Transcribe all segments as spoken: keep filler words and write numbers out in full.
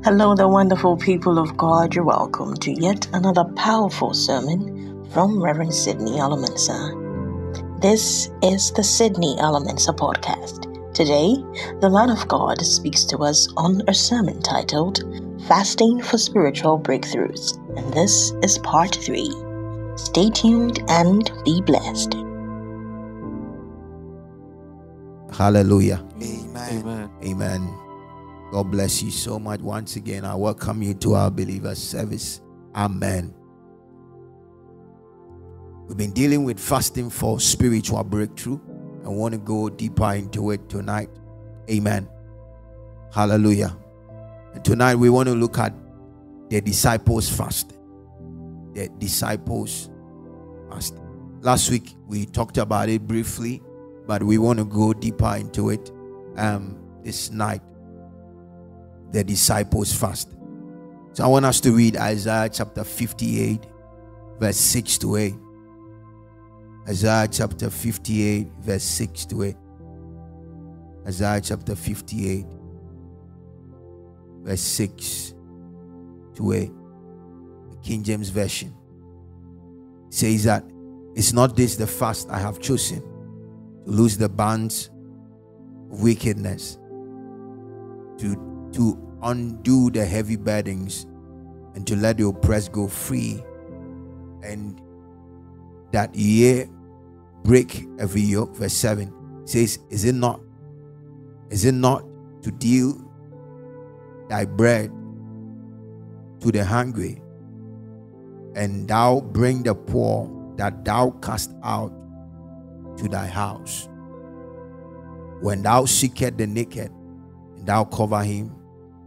Hello, the wonderful people of God. You're welcome to yet another powerful sermon from Reverend Sidney Alamansa. This is the Sidney Alamansa podcast. Today, the man of God speaks to us on a sermon titled Fasting for Spiritual Breakthroughs, and this is part three. Stay tuned and be blessed. Hallelujah. Amen. Amen. Amen. God bless you so much. Once again, I welcome you to our believers service. Amen. We've been dealing with fasting for spiritual breakthrough. I want to go deeper into it tonight. Amen. Hallelujah. And tonight we want to look at the disciples' fasting. The disciples' fasting. Last week we talked about it briefly, but we want to go deeper into it um, this night. The disciples fast. So I want us to read Isaiah chapter fifty-eight, verse six to eight. Isaiah chapter fifty-eight, verse six to eight. Isaiah chapter fifty-eight, verse six to eight. The King James Version says that it's not this the fast I have chosen, to loose the bands of wickedness, to to undo the heavy burdens, and to let the oppressed go free, and that ye break every yoke. Verse seven says, Is it not, is it not to deal thy bread to the hungry, and thou bring the poor that thou cast out to thy house? When thou seekest the naked, and thou cover him,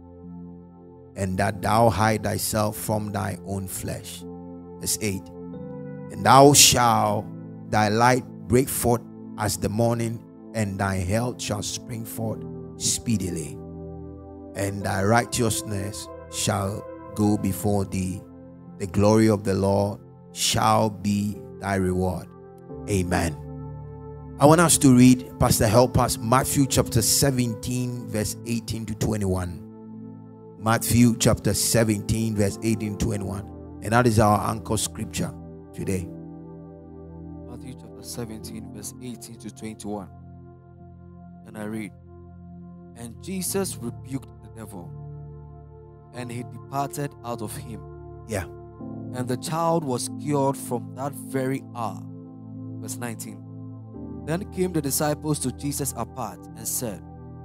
and that thou hide thyself from thy own flesh. Verse eight. And thou shalt thy light break forth as the morning, and thy health shall spring forth speedily, and thy righteousness shall go before thee. The glory of the Lord shall be thy reward. Amen. I want us to read, Pastor, help us, Matthew chapter seventeen, verse eighteen to twenty-one. Matthew chapter seventeen, verse eighteen to twenty-one. And that is our anchor scripture today. Matthew chapter seventeen, verse eighteen to twenty-one. And I read, And Jesus rebuked the devil, and he departed out of him. Yeah. And the child was cured from that very hour. Verse nineteen. Then came the disciples to Jesus apart and said,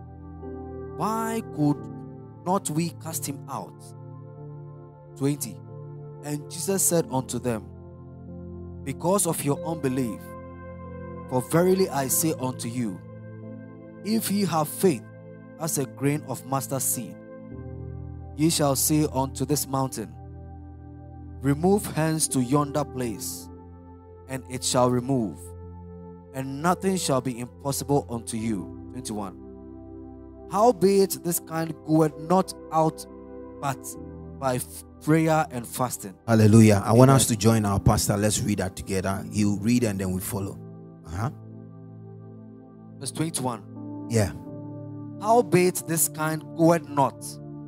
Why could not we cast him out? twenty. And Jesus said unto them, Because of your unbelief. For verily I say unto you, if ye have faith as a grain of mustard seed, ye shall say unto this mountain, Remove hence to yonder place, and it shall remove, and nothing shall be impossible unto you. twenty-one. Howbeit this kind goeth not out but by prayer and fasting. Hallelujah. I Amen. want us to join our pastor. Let's read that together. He'll read and then we follow. Uh-huh. Verse twenty-one. Yeah. Howbeit this kind goeth not.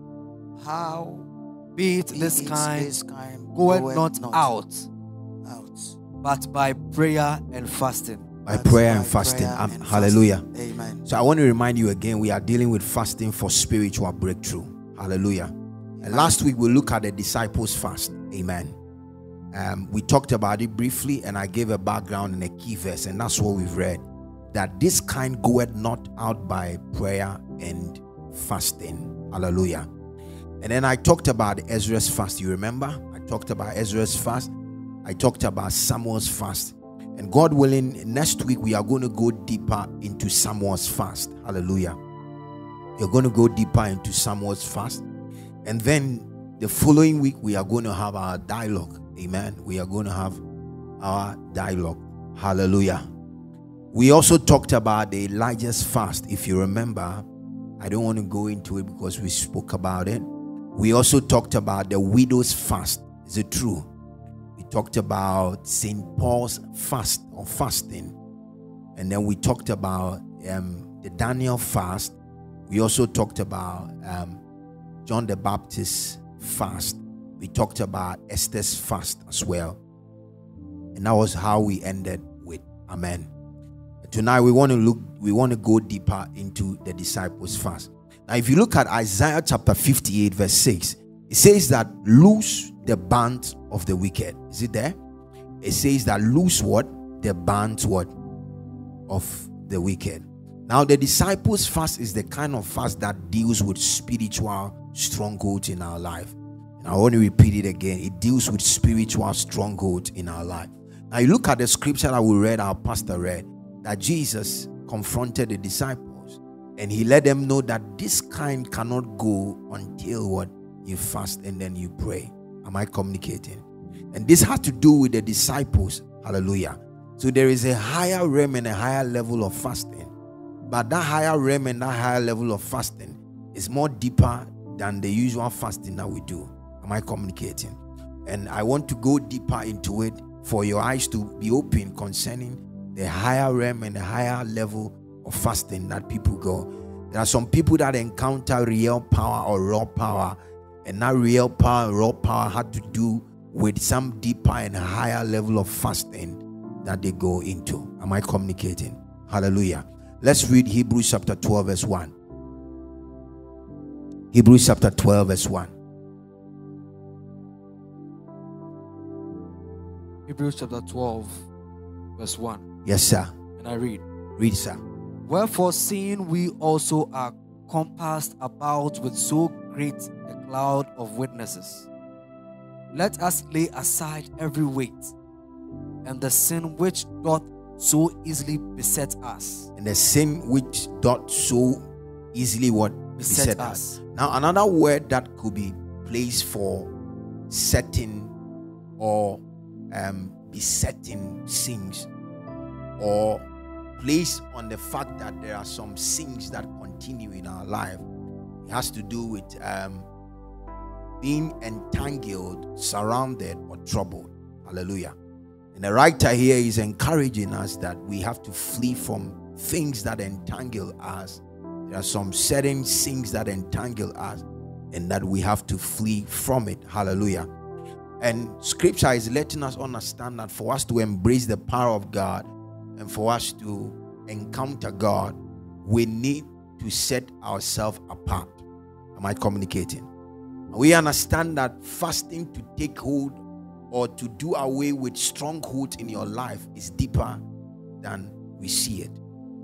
Howbeit this kind, this kind goeth, goeth not, not out, out, but by prayer and fasting. By prayer and fasting. Prayer um, and hallelujah. fasting. Amen. So I want to remind you again, we are dealing with fasting for spiritual breakthrough. Hallelujah. Amen. And last week we looked at the disciples' fast. Amen. Um, we talked about it briefly, and I gave a background and a key verse, and that's what we've read. That this kind goeth not out by prayer and fasting. Hallelujah. And then I talked about Ezra's fast. You remember? I talked about Ezra's fast. I talked about Samuel's fast. And God willing, next week we are going to go deeper into Samuel's fast. Hallelujah. We're going to go deeper into Samuel's fast. And then the following week we are going to have our dialogue. Amen. We are going to have our dialogue. Hallelujah. We also talked about the Elijah's fast. If you remember, I don't want to go into it because we spoke about it. We also talked about the widow's fast. Is it true? We talked about Saint Paul's fast or fasting. And then we talked about um, the Daniel fast. We also talked about um, John the Baptist's fast. We talked about Esther's fast as well. And that was how we ended with Amen. Tonight we want to look, we want to go deeper into the disciples' fast. Now, if you look at Isaiah chapter fifty-eight, verse six, it says that loose the bands of the wicked. Is it there? It says that loose what? The bands what? Of the wicked. Now, the disciples' fast is the kind of fast that deals with spiritual strongholds in our life. And I want to repeat it again. It deals with spiritual strongholds in our life. Now, you look at the scripture that we read, our pastor read, that Jesus confronted the disciples and he let them know that this kind cannot go until what? You fast and then you pray. Am I communicating? And this has to do with the disciples. Hallelujah. So there is a higher realm and a higher level of fasting. But that higher realm and that higher level of fasting is more deeper than the usual fasting that we do. Am I communicating? And I want to go deeper into it for your eyes to be open concerning the higher realm and the higher level of fasting that people go. There are some people that encounter real power or raw power, and that real power and raw power had to do with some deeper and higher level of fasting that they go into. Am I communicating? Hallelujah. Let's read Hebrews chapter twelve, verse one. Hebrews chapter twelve, verse one. Hebrews chapter twelve, verse one. Yes, sir. And I read. Read, sir. Wherefore, seeing we also are compassed about with so great a cloud of witnesses, let us lay aside every weight and the sin which doth so easily beset us. And the sin which doth so easily what? Beset, beset us. us. Now, another word that could be placed for setting or um, besetting sins, or placed on the fact that there are some sins that continue in our life, it has to do with um, being entangled, surrounded, or troubled. Hallelujah. And the writer here is encouraging us that we have to flee from things that entangle us. There are some certain things that entangle us, and that we have to flee from it. Hallelujah. And scripture is letting us understand that for us to embrace the power of God and for us to encounter God, we need to set ourselves apart. Am I communicating? We understand that fasting to take hold or to do away with strongholds in your life is deeper than we see it.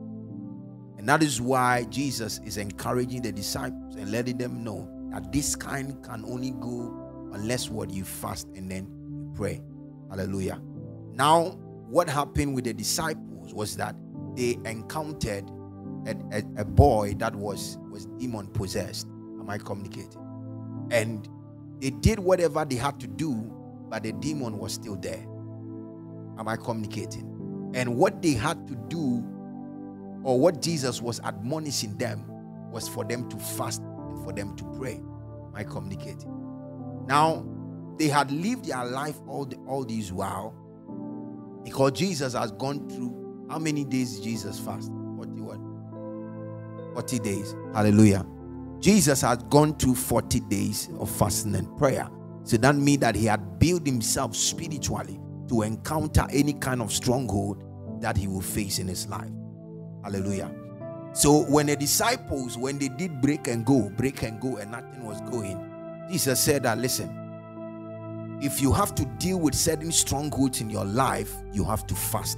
And that is why Jesus is encouraging the disciples and letting them know that this kind can only go unless what you fast and then you pray. Hallelujah. Now, what happened with the disciples was that they encountered a, a, a boy that was, was demon possessed. Am I communicating? And they did whatever they had to do, but the demon was still there. Am I communicating? And what they had to do, or what Jesus was admonishing them, was for them to fast and for them to pray. Am I communicating? Now, they had lived their life all the, all these while, because Jesus has gone through, how many days Jesus fasted? forty what? forty days. Hallelujah. Jesus had gone through forty days of fasting and prayer. So that means that he had built himself spiritually to encounter any kind of stronghold that he will face in his life. Hallelujah. So when the disciples, when they did break and go, break and go, and nothing was going, Jesus said that, listen, if you have to deal with certain strongholds in your life, you have to fast.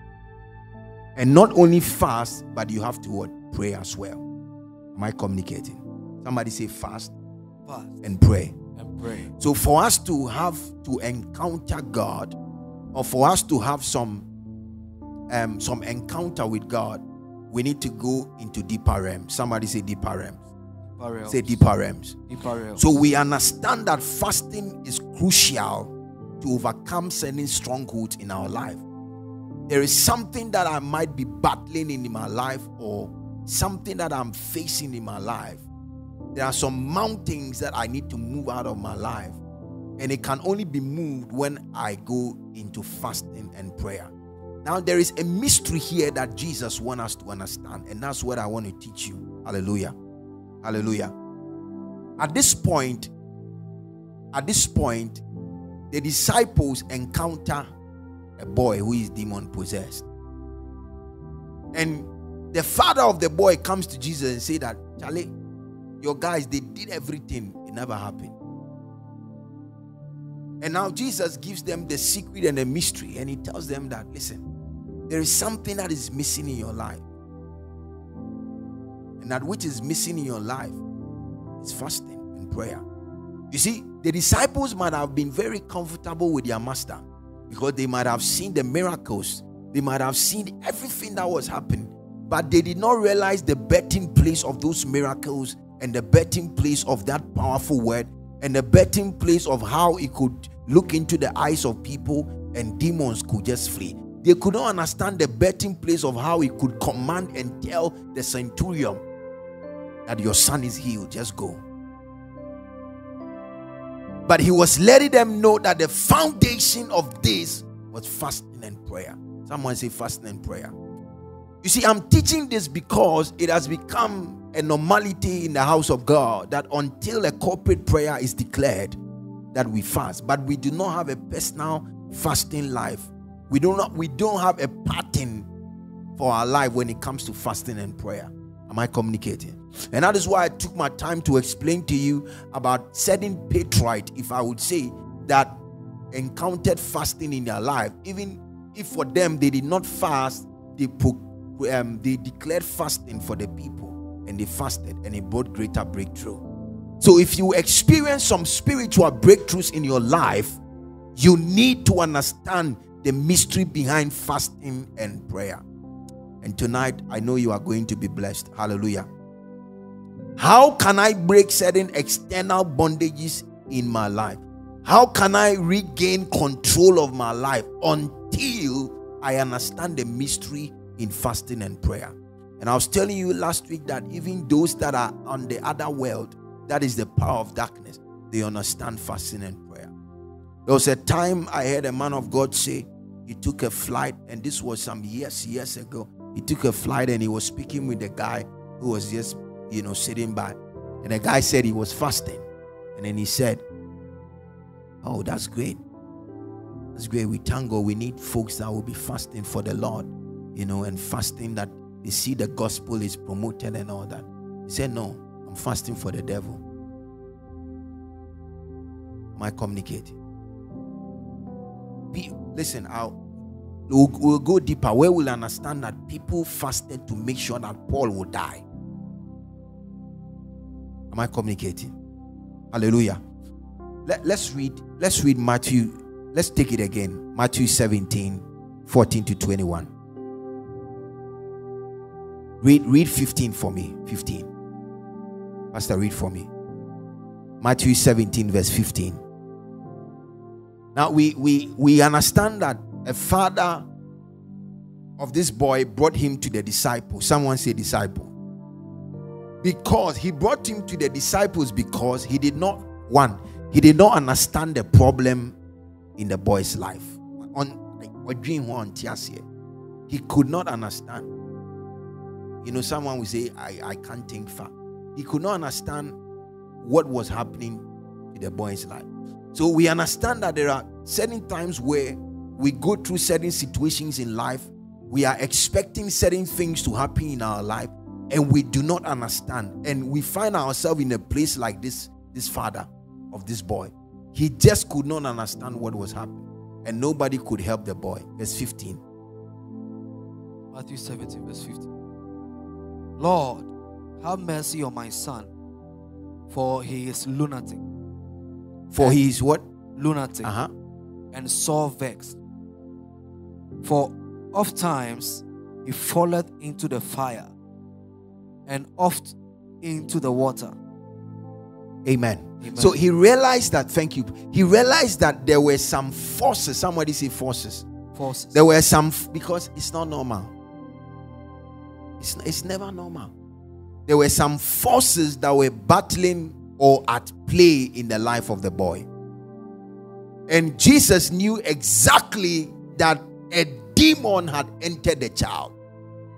And not only fast, but you have to what? Pray as well. Am I communicating? Somebody say fast, fast and pray. And pray. So for us to have to encounter God, or for us to have some um, some encounter with God, we need to go into deeper realms. Somebody say deeper realms. Deeper realms. Say deeper realms. Deeper realms. So we understand that fasting is crucial to overcome certain strongholds in our life. There is something that I might be battling in my life, or something that I'm facing in my life. There are some mountains that I need to move out of my life, and it can only be moved when I go into fasting and prayer. Now, there is a mystery here that Jesus wants us to understand, and that's what I want to teach you. Hallelujah. Hallelujah. At this point, at this point, the disciples encounter a boy who is demon possessed. And the father of the boy comes to Jesus and say that, Charlie, your guys, they did everything. It never happened. And now Jesus gives them the secret and the mystery, and he tells them that, listen, there is something that is missing in your life. And that which is missing in your life is fasting and prayer. You see, the disciples might have been very comfortable with their master because they might have seen the miracles. They might have seen everything that was happening. But they did not realize the birthing place of those miracles and the birthing place of that powerful word and the birthing place of how it could look into the eyes of people and demons could just flee. They could not understand the birthing place of how he could command and tell the centurion that your son is healed, just go. But he was letting them know that the foundation of this was fasting and prayer. Someone say fasting and prayer. You see, I'm teaching this because it has become a normality in the house of God that until a corporate prayer is declared, that we fast. But we do not have a personal fasting life. We do not, we don't have a pattern for our life when it comes to fasting and prayer. Am I communicating? And that is why I took my time to explain to you about certain patriarchs, if I would say, that encountered fasting in their life. Even if for them they did not fast, they, um, they declared fasting for the people, and they fasted, and it brought greater breakthrough. So if you experience some spiritual breakthroughs in your life, you need to understand the mystery behind fasting and prayer. And tonight, I know you are going to be blessed. Hallelujah. How can I break certain external bondages in my life? How can I regain control of my life until I understand the mystery in fasting and prayer? And I was telling you last week that even those that are on the other world, that is the power of darkness, they understand fasting and prayer. There was a time I heard a man of God say he took a flight, and this was some years, years ago. He took a flight and he was speaking with the guy who was just, you know, sitting by. And the guy said he was fasting. And then he said, oh, that's great. That's great. We thank God. We need folks that will be fasting for the Lord, you know, and fasting that they see the gospel is promoted and all that. He said, no, I'm fasting for the devil. Am I communicating? Be, listen, I'll We'll, we'll go deeper where we'll understand that people fasted to make sure that Paul would die. Am I communicating? Hallelujah. Let, let's read let's read Matthew. Let's take it again. Matthew seventeen, fourteen to twenty-one. Read read fifteen for me. fifteen. Pastor, read for me. Matthew seventeen, verse fifteen. Now we we we understand that a father of this boy brought him to the disciples. Someone say disciple. Because he brought him to the disciples because he did not, one, he did not understand the problem in the boy's life. On he could not understand. You know, someone will say, I, I can't think far. He could not understand what was happening to the boy's life. So we understand that there are certain times where we go through certain situations in life. We are expecting certain things to happen in our life, and we do not understand. And we find ourselves in a place like this, this father of this boy. He just could not understand what was happening, and nobody could help the boy. Verse fifteen. Matthew seventeen, verse fifteen. Lord, have mercy on my son, for he is lunatic. For and he is what? Lunatic. Uh-huh. And sore vexed. For oft times he falleth into the fire, and oft into the water. Amen. Amen. So he realized that, thank you. He realized that there were some forces. Somebody say forces. Forces. There were some, because it's not normal. It's, it's never normal. There were some forces that were battling or at play in the life of the boy. And Jesus knew exactly that a demon had entered the child.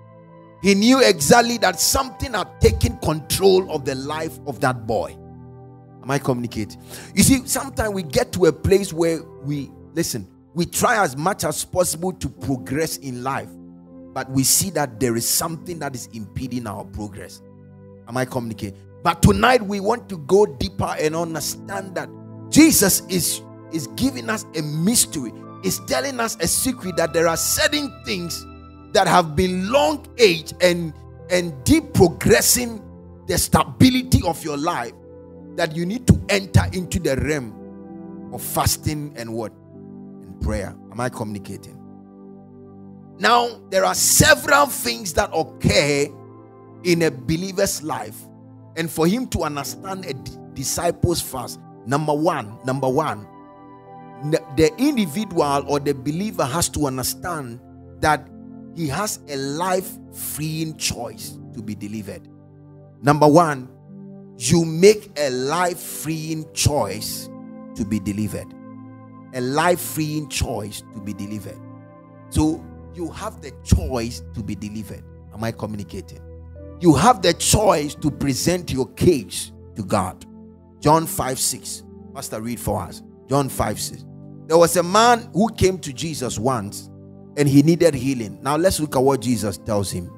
He knew exactly that something had taken control of the life of that boy. Am I communicating? You see, sometimes we get to a place where we, listen, we try as much as possible to progress in life, but we see that there is something that is impeding our progress. Am I communicating? But tonight we want to go deeper and understand that Jesus is, is giving us a mystery, is telling us a secret that there are certain things that have been long age and, and deep progressing the stability of your life, that you need to enter into the realm of fasting and what? And prayer. Am I communicating? Now, there are several things that occur in a believer's life, and for him to understand a d- disciple's fast, number one, number one, the, the individual or the believer has to understand that he has a life-freeing choice to be delivered. Number one, you make a life-freeing choice to be delivered. A life-freeing choice to be delivered. So you have the choice to be delivered. Am I communicating? You have the choice to present your case to God. John five six. Pastor, read for us. John five six. There was a man who came to Jesus once and he needed healing. Now let's look at what Jesus tells him.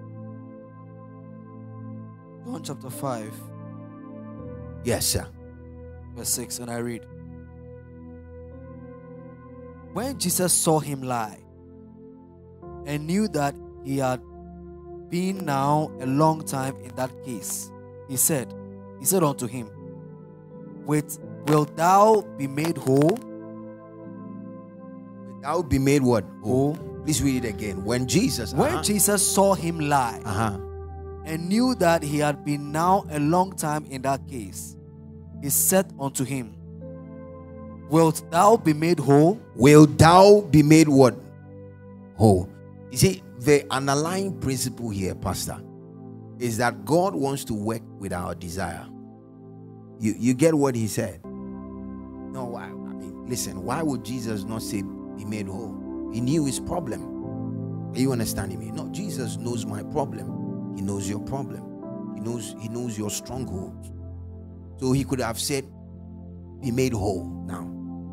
John chapter five. Yes, sir. Verse six, and I read. When Jesus saw him lie and knew that he had been now a long time in that case, he said, he said unto him, Wait, wilt thou be made whole? Wilt thou be made what? Whole. Please read it again. When Jesus When uh-huh. Jesus saw him lie uh-huh. and knew that he had been now a long time in that case, he said unto him, Wilt thou be made whole? Wilt thou be made what? Whole. You see, the underlying principle here, Pastor, is that God wants to work with our desire. You you get what he said? No, I, I mean, listen, why would Jesus not say be made whole? He knew his problem. Are you understanding me? No, Jesus knows my problem. He knows your problem. He knows, he knows your strongholds. So he could have said, be made whole now.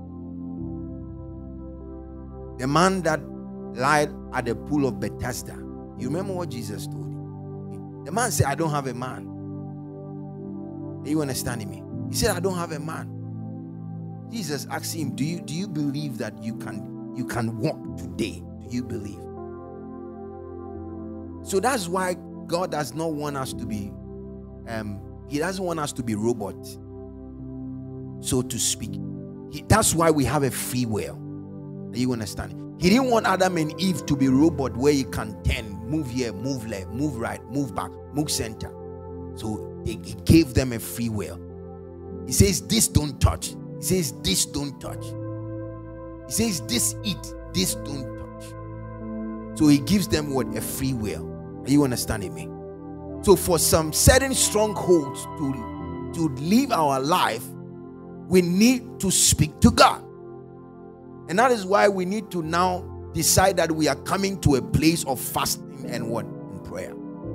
The man that lied at the pool of Bethesda, you remember what Jesus told him? The man said, I don't have a man. Are you understanding me? He said, I don't have a man. Jesus asked him, do you do you believe that you can you can walk today? Do you believe? So that's why God does not want us to be um he doesn't want us to be robots, so to speak. He, that's why we have a free will. Are you understanding? He didn't want Adam and Eve to be robot where you can turn, move here, move left, move right, move back, move center. So he, he gave them a free will. He says, this don't touch. He says, this don't touch. He says, this eat, this don't touch. So he gives them what? A free will. Are you understanding me? So for some certain strongholds to, to live our life, we need to speak to God. And that is why we need to now decide that we are coming to a place of fasting and what? In prayer.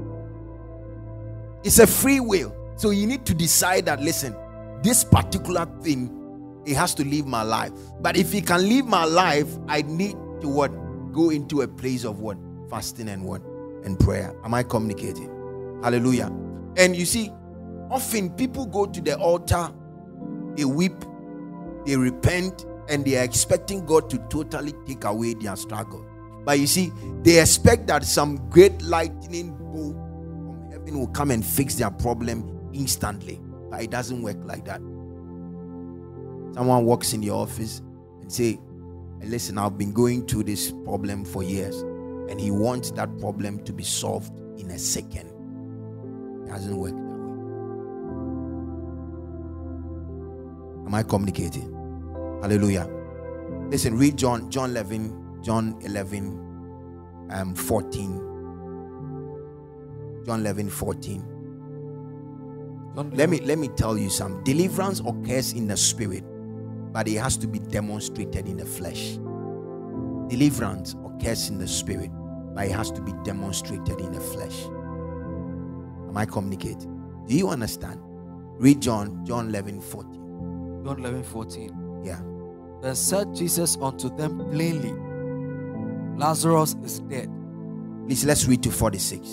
It's a free will. So you need to decide that, listen, this particular thing, it has to live my life. But if it can live my life, I need to what? Go into a place of what? Fasting and what? And prayer. Am I communicating? Hallelujah. And you see, often people go to the altar, they weep, they repent, and they are expecting God to totally take away their struggle. But you see, they expect that some great lightning bolt from heaven will come and fix their problem instantly. But it doesn't work like that. Someone walks in your office and say, hey, listen, I've been going through this problem for years, and he wants that problem to be solved in a second. It doesn't work that way. Am I communicating? Hallelujah. Listen, read John, John eleven, John eleven, um, fourteen. John eleven, fourteen. Let me let me tell you something. Deliverance occurs in the spirit, but it has to be demonstrated in the flesh. Deliverance occurs in the spirit, but it has to be demonstrated in the flesh. Am I communicating? Do you understand? Read John, John eleven, fourteen. John eleven fourteen. Yeah. Then said Jesus unto them plainly, Lazarus is dead. Please, let's read to forty-six.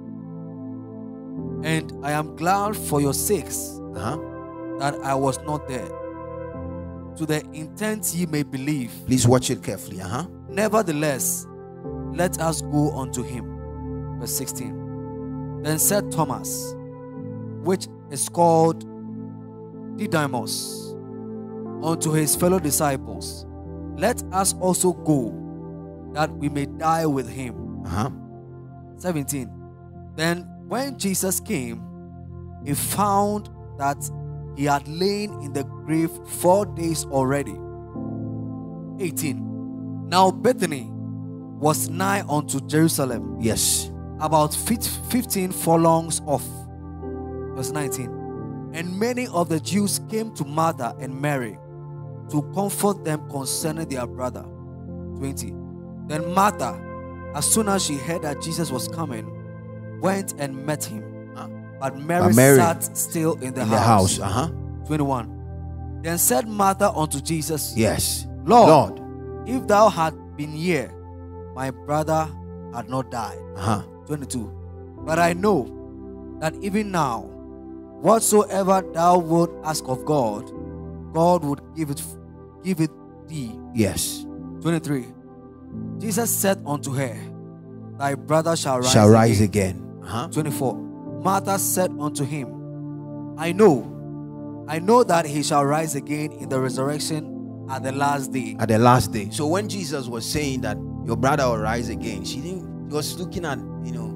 And I am glad for your sakes Uh-huh. that I was not there, to the intent ye may believe. Please watch it carefully. Uh-huh. Nevertheless, let us go unto him. Verse sixteen. Then said Thomas, which is called Didymus, unto his fellow disciples, let us also go, that we may die with him. Uh-huh. seventeen. Then when Jesus came, he found that he had lain in the grave four days already. eighteen. Now Bethany was nigh unto Jerusalem, Yes. about fifteen furlongs off. Verse nineteen. And many of the Jews came to Martha and Mary to comfort them concerning their brother. twenty. Then Martha, as soon as she heard that Jesus was coming, went and met him. But Mary, But Mary sat still in the In house. the house. Uh-huh. twenty-one. Then said Martha unto Jesus, Yes. Lord, Lord. if thou had been here, my brother had not died. Uh-huh. twenty-two. But I know that even now, whatsoever thou wilt ask of God, God would give it, give it thee. Yes. twenty-three. Jesus said unto her, Thy brother shall rise, Shall rise again. again. Uh-huh. twenty-four. Martha said unto him, I know, I know that he shall rise again in the resurrection at the last day. At the last day. So when Jesus was saying that your brother will rise again, she didn't. She was looking at, you know,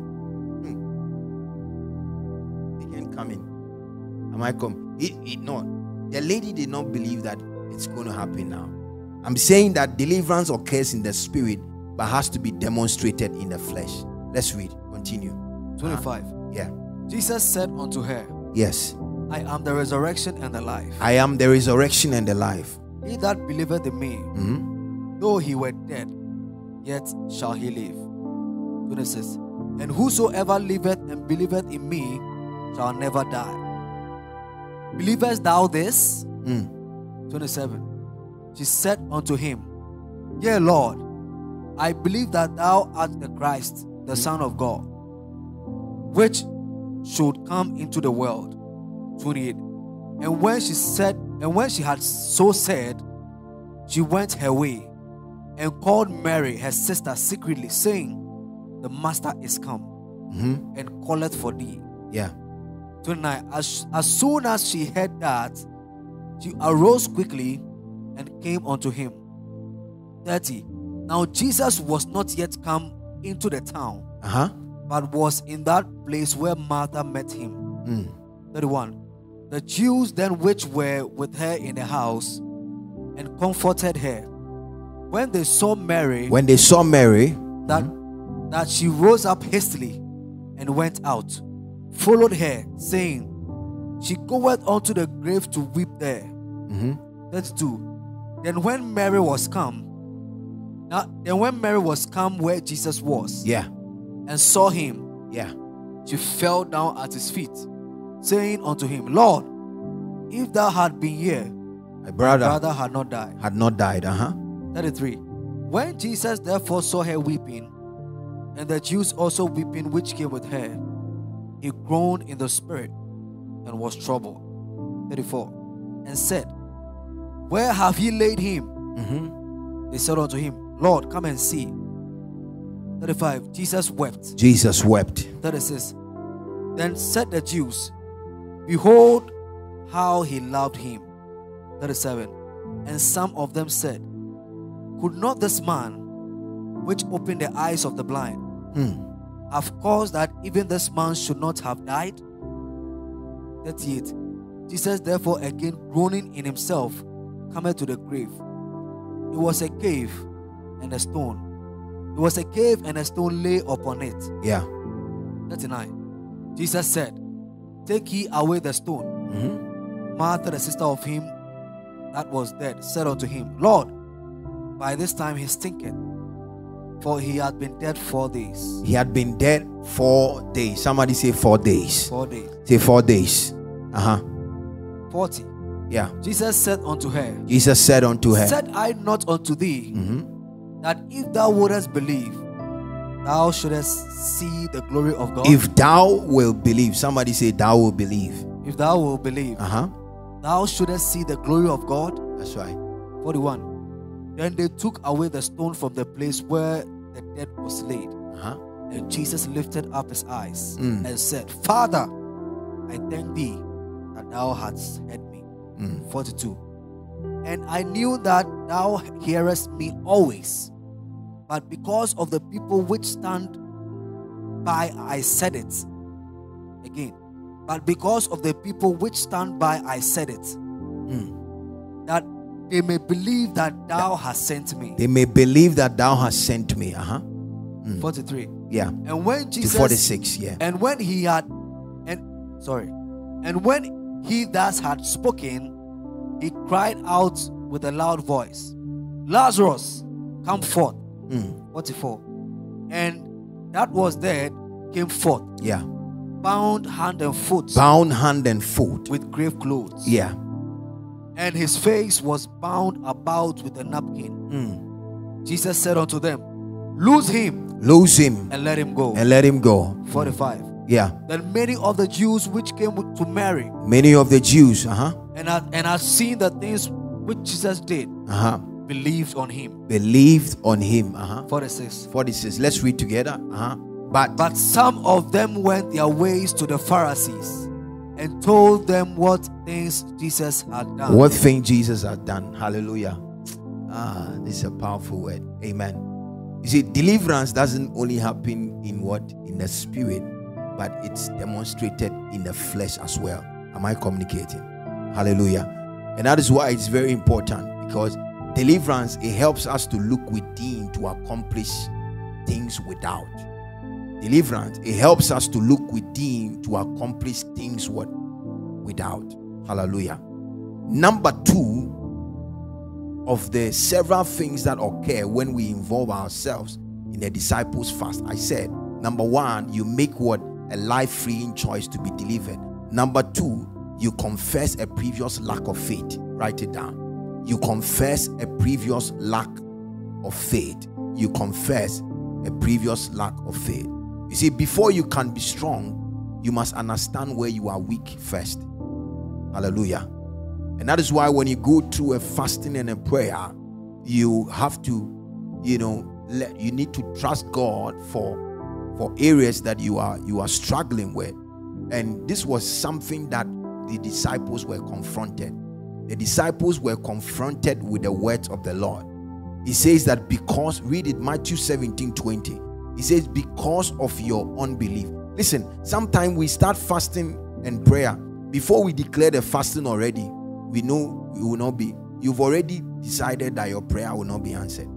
hmm, he can come in. Am I come? It, it no. The lady did not believe that it's going to happen now. I'm saying that deliverance occurs in the spirit, but has to be demonstrated in the flesh. Let's read. Continue. twenty-five. Uh-huh. Yeah. Jesus said unto her, Yes. I am the resurrection and the life. I am the resurrection and the life. He that believeth in me, Mhm. though he were dead, yet shall he live. twenty-six. And whosoever liveth and believeth in me shall never die. Believest thou this? Mm. twenty-seven. She said unto him, Yea, Lord, I believe that thou art the Christ, the Son of God, which should come into the world. twenty-eight. And when she said, and when she had so said, she went her way and called Mary, her sister, secretly, saying, The Master is come, Mhm. and calleth for thee. Yeah. twenty-nine. As, as soon as she heard that, she arose quickly and came unto him. thirty. Now Jesus was not yet come into the town, Uh-huh. but was in that place where Martha met him. Mm. thirty-one. The Jews then which were with her in the house and comforted her, when they saw Mary, When they saw Mary, that, that she rose up hastily and went out, followed her, saying, She goeth unto the grave to weep there. mhm, thirty-two. Then when Mary was come, now then when Mary was come where Jesus was, yeah, and saw him, yeah, she fell down at his feet, saying unto him, Lord, if thou had been here, my brother, brother had not died. had not died. Uh-huh. thirty-three. When Jesus therefore saw her weeping, and the Jews also weeping which came with her, he groaned in the spirit and was troubled. thirty-four. And said, Where have ye laid him? Mhm. They said unto him, Lord, come and see. thirty-five. Jesus wept. Jesus wept. thirty-six. Then said the Jews, Behold how he loved him. thirty-seven. And some of them said, Could not this man, which opened the eyes of the blind, Mm. have caused that even this man should not have died? thirty-eight. Jesus therefore again groaning in himself cometh to the grave. It was a cave and a stone. It was a cave and a stone lay upon it. Yeah. thirty-nine. Jesus said, Take ye away the stone. Mhm. Martha, the sister of him that was dead, said unto him, Lord, by this time he stinketh, for he had been dead four days. He had been dead four days. Somebody say four days. Four days. Say four days. Uh-huh. forty. Yeah. Jesus said unto her, Jesus said unto her, Said I not unto thee, Mhm. that if thou wouldest believe, thou shouldest see the glory of God? If thou will believe, somebody say, thou will believe. If thou will believe, Uh huh. thou shouldest see the glory of God. That's right. forty-one. Then they took away the stone from the place where the dead was laid. Uh huh. And Jesus lifted up his eyes Mm. and said, Father, I thank thee that thou hast heard me. Mm. forty-two. And I knew that thou hearest me always, but because of the people which stand by, I said it. Again, but because of the people which stand by, I said it, Mm. that they may believe that thou hast sent me. They may believe that thou hast sent me. Uh huh. forty-three. Yeah. And when To Jesus forty-six. Yeah. And when he had, and sorry, and when he thus had spoken, he cried out with a loud voice, Lazarus, come forth. Mm. forty-four. And that was dead came forth, Yeah. bound hand and foot Bound hand and foot. with grave clothes. Yeah. And his face was bound about with a napkin. Mm. Jesus said unto them, Loose him Lose him and let him go. and let him go. forty-five. Yeah. Then many of the Jews which came to Mary Many of the Jews, uh huh, and had, and had seen the things which Jesus did, uh huh, believed on him. believed on him. Uh huh. forty-six. forty-six. Let's read together. Uh huh. But, But some of them went their ways to the Pharisees and told them what things Jesus had done. what thing Jesus has done. Hallelujah. Ah, this is a powerful word. Amen. You see, deliverance doesn't only happen in what? In the spirit, but it's demonstrated in the flesh as well. Am I communicating? Hallelujah. And that is why it's very important, because deliverance, it helps us to look within to accomplish things without. Deliverance, it helps us to look within to accomplish things what? Without. Hallelujah. Number two of the several things that occur when we involve ourselves in the disciples fast, I said, number one, you make what? A life-freeing choice to be delivered. Number two, you confess a previous lack of faith. Write it down. You confess a previous lack of faith. You confess a previous lack of faith. You see, before you can be strong, you must understand where you are weak first. Hallelujah. And that is why when you go through a fasting and a prayer, you have to, you know, let, you need to trust God for for areas that you are you are struggling with. And this was something that the disciples were confronted. The disciples were confronted with the words of the Lord. He says that because, read it, Matthew seventeen twenty. He says, because of your unbelief. Listen, sometimes we start fasting and prayer. Before we declare the fasting already, we know we will not be. You've already decided that your prayer will not be answered.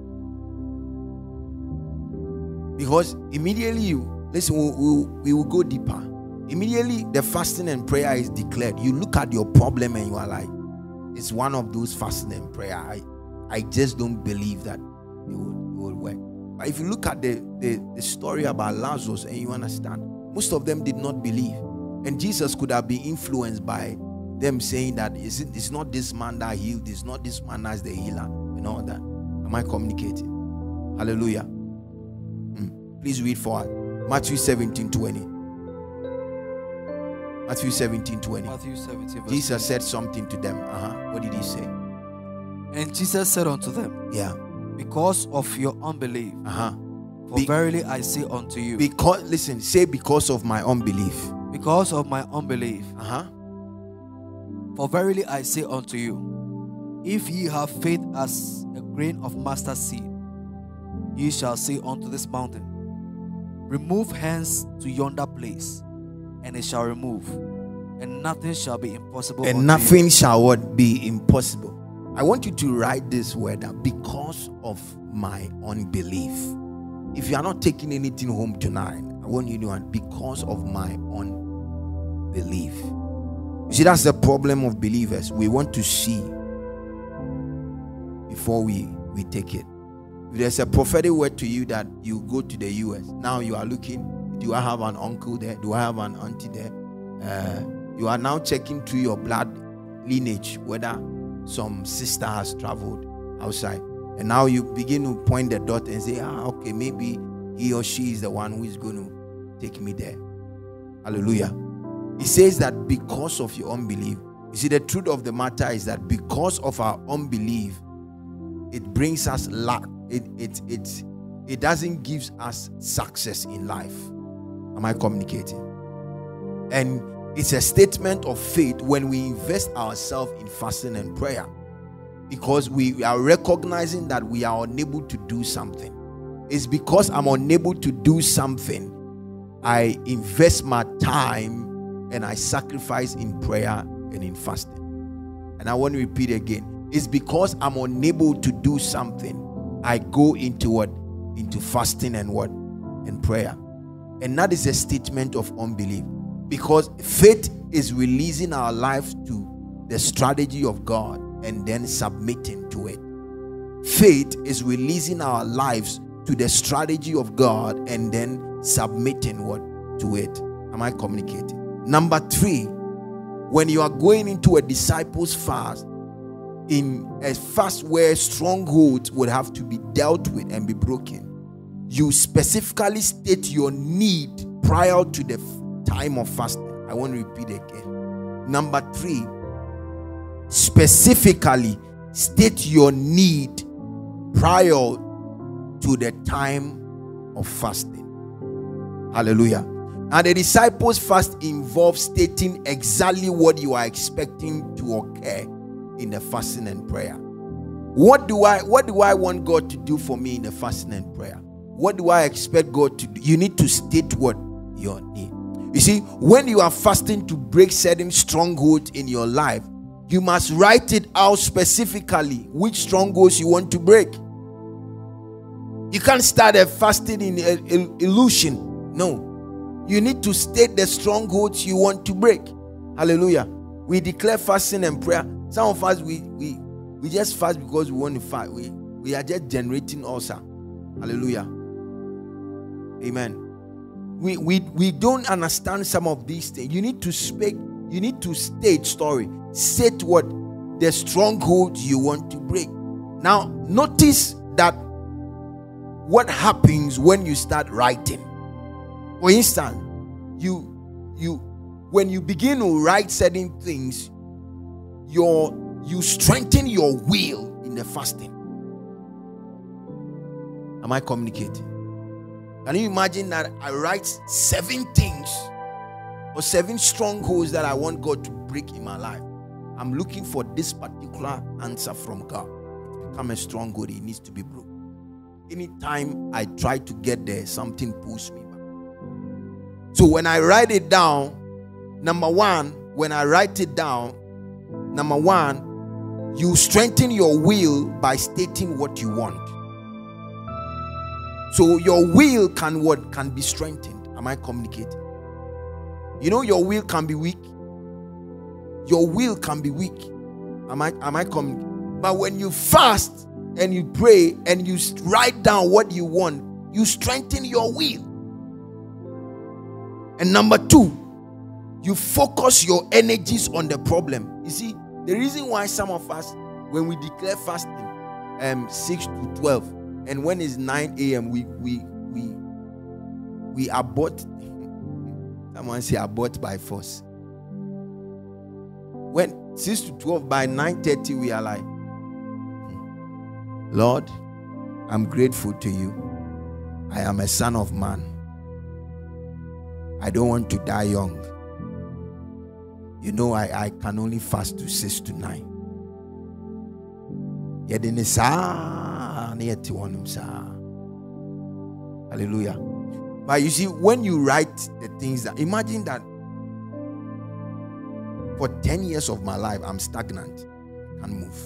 Because immediately you, listen, we will, we will go deeper. Immediately the fasting and prayer is declared. You look at your problem and you are like, it's one of those fasting and prayer. I, I just don't believe that it will, it will work. But if you look at the, the, the story about Lazarus and you understand, most of them did not believe. And Jesus could have been influenced by them saying that it's, it's not this man that healed, it's not this man that's the healer, and all that. Am I communicating? Hallelujah. Mm. Please read forward. Matthew seventeen twenty. Matthew seventeen twenty. Matthew seventeen. Jesus said something to them. Uh-huh. What did he say? And Jesus said unto them, Yeah. Because of your unbelief, Uh-huh. for Be- verily I say unto you, Because, listen, say because of my unbelief. because of my unbelief, Uh-huh. for verily I say unto you, if ye have faith as a grain of mustard seed, ye shall say unto this mountain, remove hence to yonder place, and it shall remove, and nothing shall be impossible unto And nothing shall what? Be impossible. I want you to write this word down. Because of my unbelief. If you are not taking anything home tonight, I want you to know, because of my unbelief. You see, that's the problem of believers. We want to see before we, we take it. If there's a prophetic word to you that you go to the U S, now you are looking, do I have an uncle there? Do I have an auntie there? Uh, you are now checking through your blood lineage, whether some sister has traveled outside, and now you begin to point the dot and say, ah, okay, maybe he or she is the one who is going to take me there. Hallelujah. He says that because of your unbelief, you see, the truth of the matter is that because of our unbelief, it brings us lack. It it it it doesn't give us success in life. Am I communicating? And it's a statement of faith when we invest ourselves in fasting and prayer, because we are recognizing that we are unable to do something. It's because I'm unable to do something, I invest my time and I sacrifice in prayer and in fasting. And I want to repeat again. It's because I'm unable to do something, I go into what? Into fasting and what? And prayer. And that is a statement of unbelief, because faith is releasing our lives to the strategy of God and then submitting to it. Faith is releasing our lives to the strategy of God and then submitting what? To it. Am I communicating? Number three, when you are going into a disciples fast, in a fast where strongholds would have to be dealt with and be broken, you specifically state your need prior to the time of fasting. I want to repeat again. Number three, specifically state your need prior to the time of fasting. Hallelujah. And the disciples fast involves stating exactly what you are expecting to occur in the fasting and prayer. What do I what do I want God to do for me in the fasting and prayer? What do I expect God to do? You need to state what you need. You see, when you are fasting to break certain strongholds in your life, you must write it out specifically which strongholds you want to break. You can't start a fasting in illusion. No. You need to state the strongholds you want to break. Hallelujah. We declare fasting and prayer. Some of us, we we we just fast because we want to fast. We, we are just generating ulcer. Hallelujah. Amen. We, we, we don't understand some of these things. You need to speak. You need to state story. State what? The strongholds you want to break. Now, notice that what happens when you start writing. For instance, you you when you begin to write certain things, your you strengthen your will in the fasting. Am I communicating? Can you imagine that I write seven things or seven strongholds that I want God to break in my life? I'm looking for this particular answer from God. It's become a stronghold. It needs to be broken. Anytime I try to get there, something pulls me back. So when I write it down, number one, when I write it down, number one, you strengthen your will by stating what you want. So your will can what can be strengthened. Am I communicating? You know, your will can be weak. Your will can be weak. Am I am I communicating? But when you fast and you pray and you write down what you want, you strengthen your will. And number two, you focus your energies on the problem. You see, the reason why some of us, when we declare fasting, um, six to twelve, and when it's nine a.m., we we we we abort. Someone say abort by force. When six to twelve, by nine thirty, we are like, Lord, I'm grateful to you. I am a son of man. I don't want to die young. You know, I, I can only fast to six to nine. Hallelujah. But you see, when you write the things that, imagine that for ten years of my life, I'm stagnant. I can't move.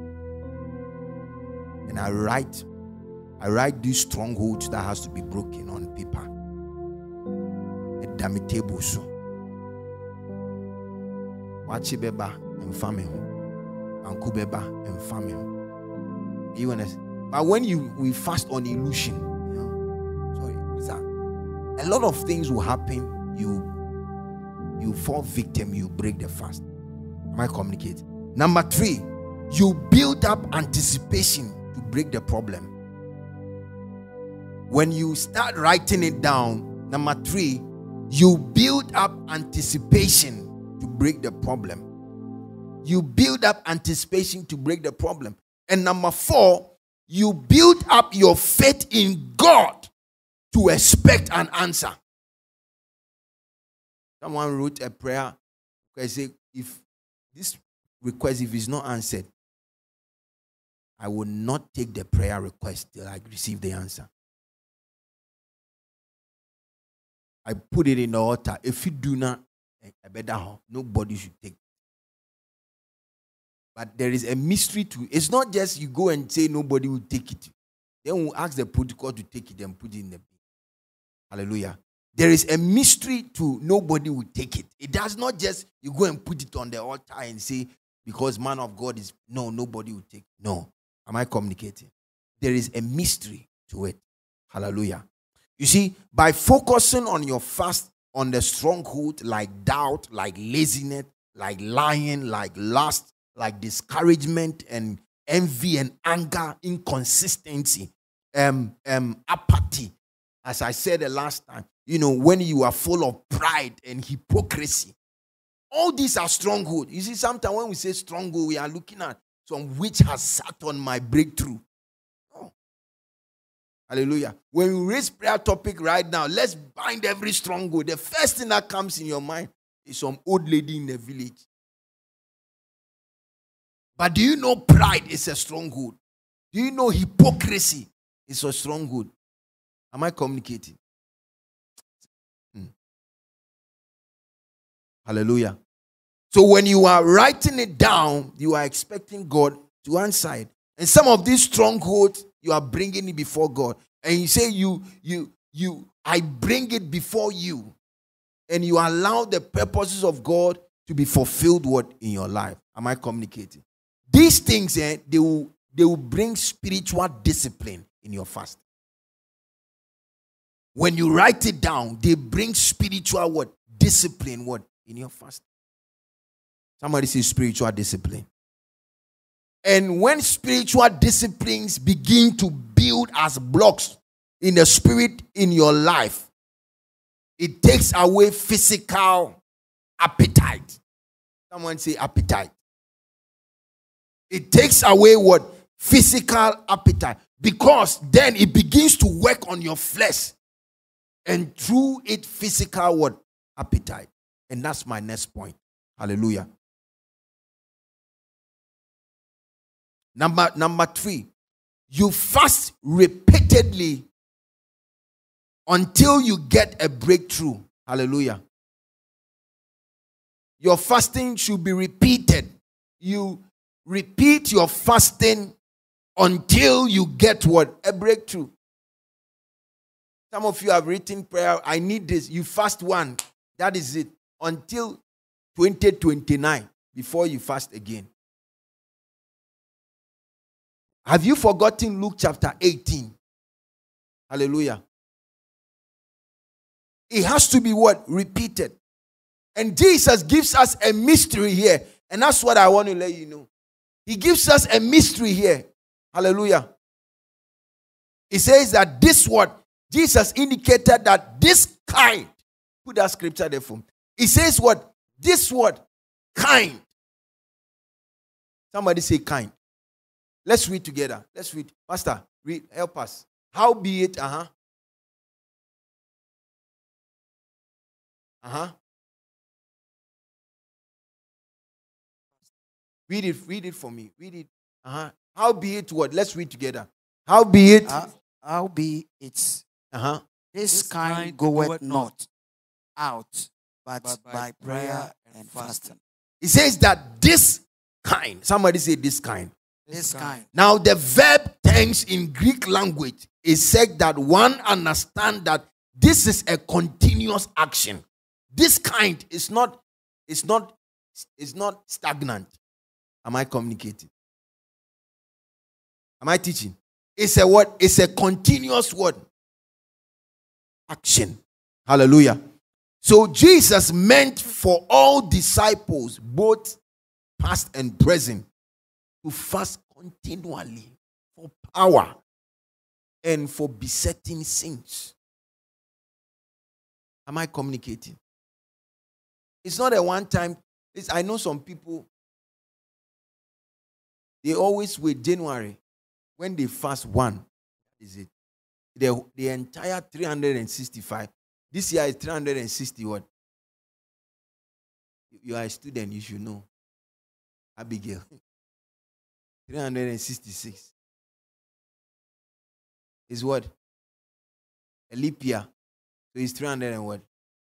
And I write, I write these strongholds that has to be broken on paper. Damitable so. Wachibeba and family. Ankubeba and family. You understand? But when you we fast on illusion, you know, sorry, what's that? A lot of things will happen. You you fall victim, you break the fast. Am I communicating? Number three, you build up anticipation to break the problem. When you start writing it down, number three, you build up anticipation to break the problem. You build up anticipation to break the problem. And number four, you build up your faith in God to expect an answer. Someone wrote a prayer. I say, if this request, if it's not answered, I will not take the prayer request till I receive the answer. I put it in the altar. If you do not, I better nobody should take it. But there is a mystery to it. It's not just you go and say nobody will take it. Then we'll ask the protocol to take it and put it in the bin. Hallelujah. There is a mystery to nobody will take it. It does not just you go and put it on the altar and say, because man of God is, no, nobody will take it. No. Am I communicating? There is a mystery to it. Hallelujah. You see, by focusing on your fast, on the stronghold like doubt, like laziness, like lying, like lust, like discouragement and envy and anger, inconsistency, um, um, apathy. As I said the last time, you know, when you are full of pride and hypocrisy, all these are strongholds. You see, sometimes when we say stronghold, we are looking at some which has sat on my breakthrough. Oh. Hallelujah. When we raise prayer topic right now, let's bind every stronghold. The first thing that comes in your mind is some old lady in the village. But do you know pride is a stronghold? Do you know hypocrisy is a stronghold? Am I communicating? Hmm. Hallelujah. So when you are writing it down, you are expecting God to answer it. And some of these strongholds, you are bringing it before God. And you say, you, you, you, I bring it before you. And you allow the purposes of God to be fulfilled what in your life. Am I communicating? These things, eh, they will, they will bring spiritual discipline in your fast. When you write it down, they bring spiritual what? Discipline what? In your fast. Somebody say spiritual discipline. And when spiritual disciplines begin to build as blocks in the spirit in your life, it takes away physical appetite. Someone say appetite. It takes away what? Physical appetite. Because then it begins to work on your flesh. And through it, physical what? Appetite. And that's my next point. Hallelujah. Number, number three. You fast repeatedly until you get a breakthrough. Hallelujah. Your fasting should be repeated. You repeat your fasting until you get what? A breakthrough. Some of you have written prayer, I need this. You fast one. That is it. Until twenty twenty-nine. Before you fast again. Have you forgotten Luke chapter eighteen? Hallelujah. It has to be what? Repeated. And Jesus gives us a mystery here. And that's what I want to let you know. He gives us a mystery here. Hallelujah. He says that this what? Jesus indicated that this kind. Put that scripture there for me. He says what? This what? Kind. Somebody say kind. Let's read together. Let's read. Pastor, read. Help us. How be it? Uh-huh. Uh-huh. Read it. Read it for me. Read it. Uh-huh. How be it what? Let's read together. How be it? Uh, how be it? Uh-huh. This, this kind goeth not out, but, but by, by prayer and fasting. It says that this kind. Somebody say this kind. This kind. Now the verb tense in Greek language is said that one understand that this is a continuous action. This kind is not, it's not, it's not stagnant. Am I communicating? Am I teaching? It's a what? It's a continuous word. Action. Hallelujah. So Jesus meant for all disciples, both past and present, to fast continually for power and for besetting sins. Am I communicating? It's not a one-time. It's, I know some people, they always wait January. When they fast one, is it? The, the entire three hundred sixty-five. This year is three hundred sixty what? You are a student, you should know. Abigail. three hundred sixty-six. Is what? A leap year. So it's three hundred and what?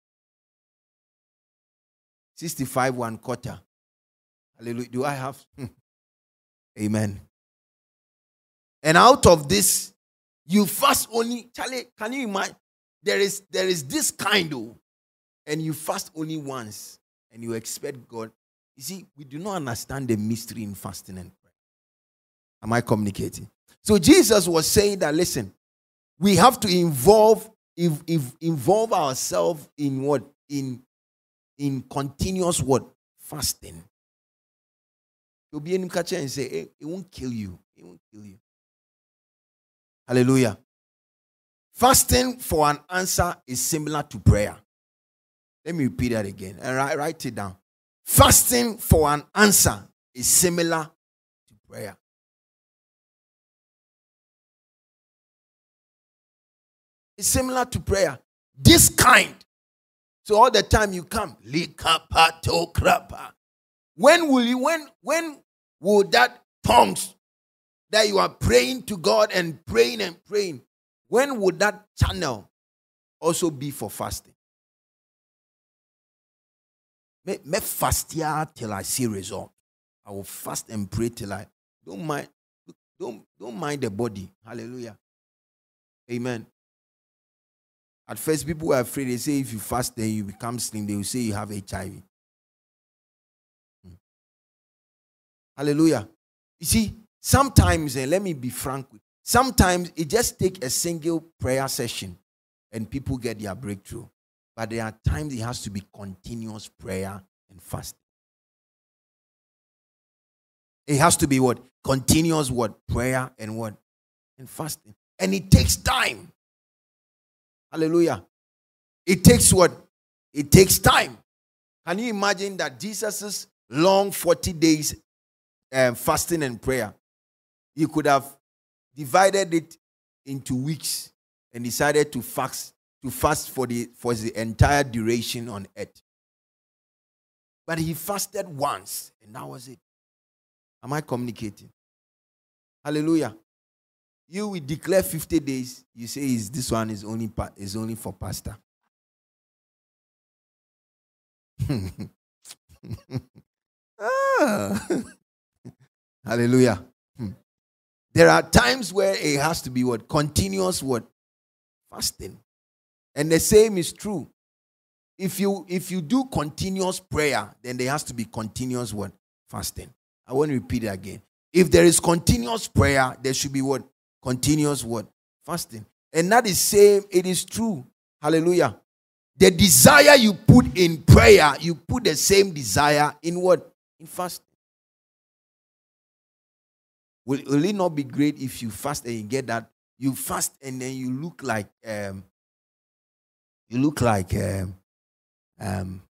sixty-five, one quarter. Hallelujah. Do I have? Amen. And out of this, you fast only. Charlie, can you imagine? There is, there is this kind of, and you fast only once, and you expect God. You see, we do not understand the mystery in fasting and prayer. Am I communicating? So Jesus was saying that, listen, we have to involve, if, if, involve ourselves in what? In, in continuous what? Fasting. You'll be in catcher and say, hey, it won't kill you. It won't kill you. Hallelujah. Fasting for an answer is similar to prayer. Let me repeat that again and write, write it down. Fasting for an answer is similar to prayer. It's similar to prayer. This kind. So all the time you come, when will you, when, when will that tongues that you are praying to God and praying and praying, when would that channel also be for fasting? Me, me fast here till I see result. I will fast and pray till I don't mind. Don't, don't mind the body. Hallelujah. Amen. At first, people were afraid. They say if you fast, then you become slim. They will say you have H I V. Hmm. Hallelujah. You see, sometimes, and let me be frank with you, sometimes it just takes a single prayer session and people get their breakthrough. But there are times it has to be continuous prayer and fasting. It has to be what? Continuous what? Prayer and what? And fasting. And it takes time. Hallelujah. It takes what? It takes time. Can you imagine that Jesus' long forty days um, fasting and prayer, he could have divided it into weeks and decided to fast to fast for the for the entire duration on earth. But he fasted once, and that was it. Am I communicating? Hallelujah. You will declare fifty days. You say is this one is only is only for pastor. ah. Hallelujah. There are times where it has to be what? Continuous what? Fasting. And the same is true. If you if you do continuous prayer, then there has to be continuous what? Fasting. I want to repeat it again. If there is continuous prayer, there should be what? Continuous what? Fasting. And that is same, it is true. Hallelujah. The desire you put in prayer, you put the same desire in what? In fasting. Will, will it not be great if you fast and you get that? You fast and then you look like um you look like um um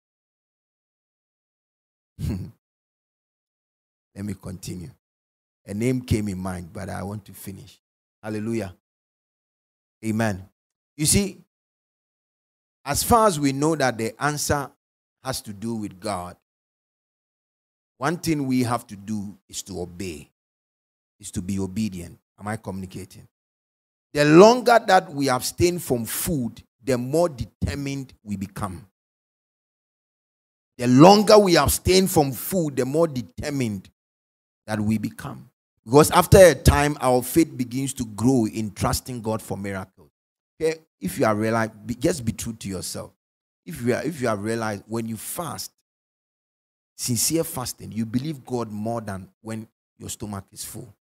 let me continue. A name came in mind, but I want to finish. Hallelujah. Amen. You see, as far as we know that the answer has to do with God, one thing we have to do is to obey, is to be obedient. Am I communicating? The longer that we abstain from food, the more determined we become. The longer we abstain from food, the more determined that we become. Because after a time, our faith begins to grow in trusting God for miracles. Okay? If you are realized, just be true to yourself. If you are, if you have realized when you fast, sincere fasting, you believe God more than when your stomach is full.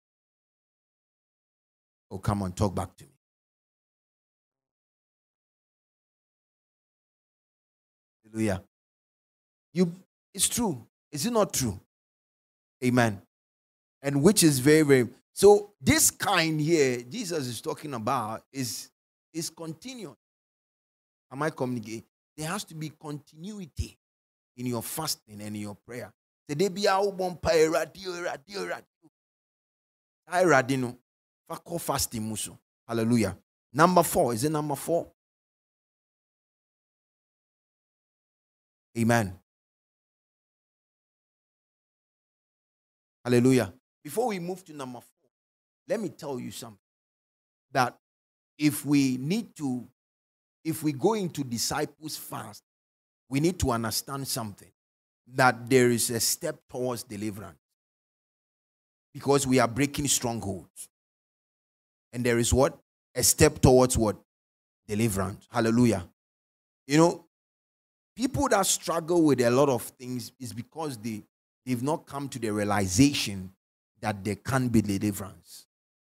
Oh, come on, talk back to me. Hallelujah. You, it's true. Is it not true? Amen. And which is very, very. So this kind here, Jesus is talking about, is, is continuous. Am I communicating? There has to be continuity in your fasting and in your prayer. Today be our one radio, radio, radio. I radino. Fako fasting muso. Hallelujah. Number four. Is it number four? Amen. Hallelujah. Before we move to number four, let me tell you something. That if we need to, if we go into disciples fast, we need to understand something. That there is a step towards deliverance. Because we are breaking strongholds. And there is what? A step towards what? Deliverance. Hallelujah. You know, people that struggle with a lot of things is because they, they've not come to the realization that there can be deliverance.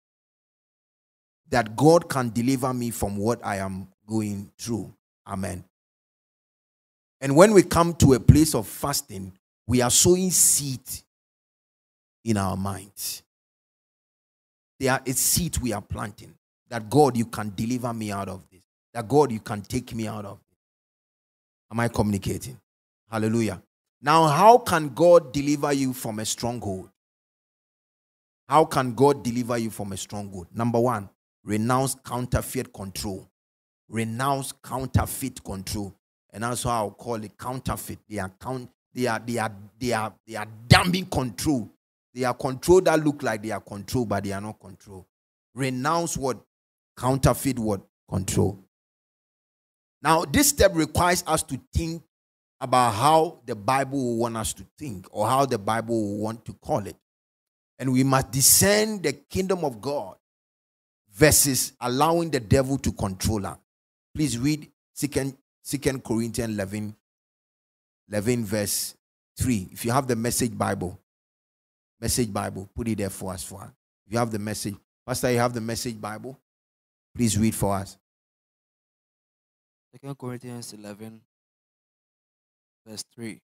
That God can deliver me from what I am going through. Amen. And when we come to a place of fasting, we are sowing seed in our minds. There are a seed we are planting. That God, you can deliver me out of this. That God, you can take me out of this. Am I communicating? Hallelujah. Now, how can God deliver you from a stronghold? How can God deliver you from a stronghold? Number one, renounce counterfeit control. Renounce counterfeit control. And that's how I'll call it counterfeit. They are count, they are they are they are they are damning control. They are control that look like they are control, but they are not control. Renounce what? Counterfeit what? Control. Now, this step requires us to think about how the Bible will want us to think, or how the Bible will want to call it. And we must discern the kingdom of God versus allowing the devil to control us. Please read Second Corinthians eleven, eleven verse three. If you have the Message Bible, Message Bible, put it there for us. For us. If you have the message, Pastor, you have the Message Bible, please read for us. Second Corinthians eleven, verse three.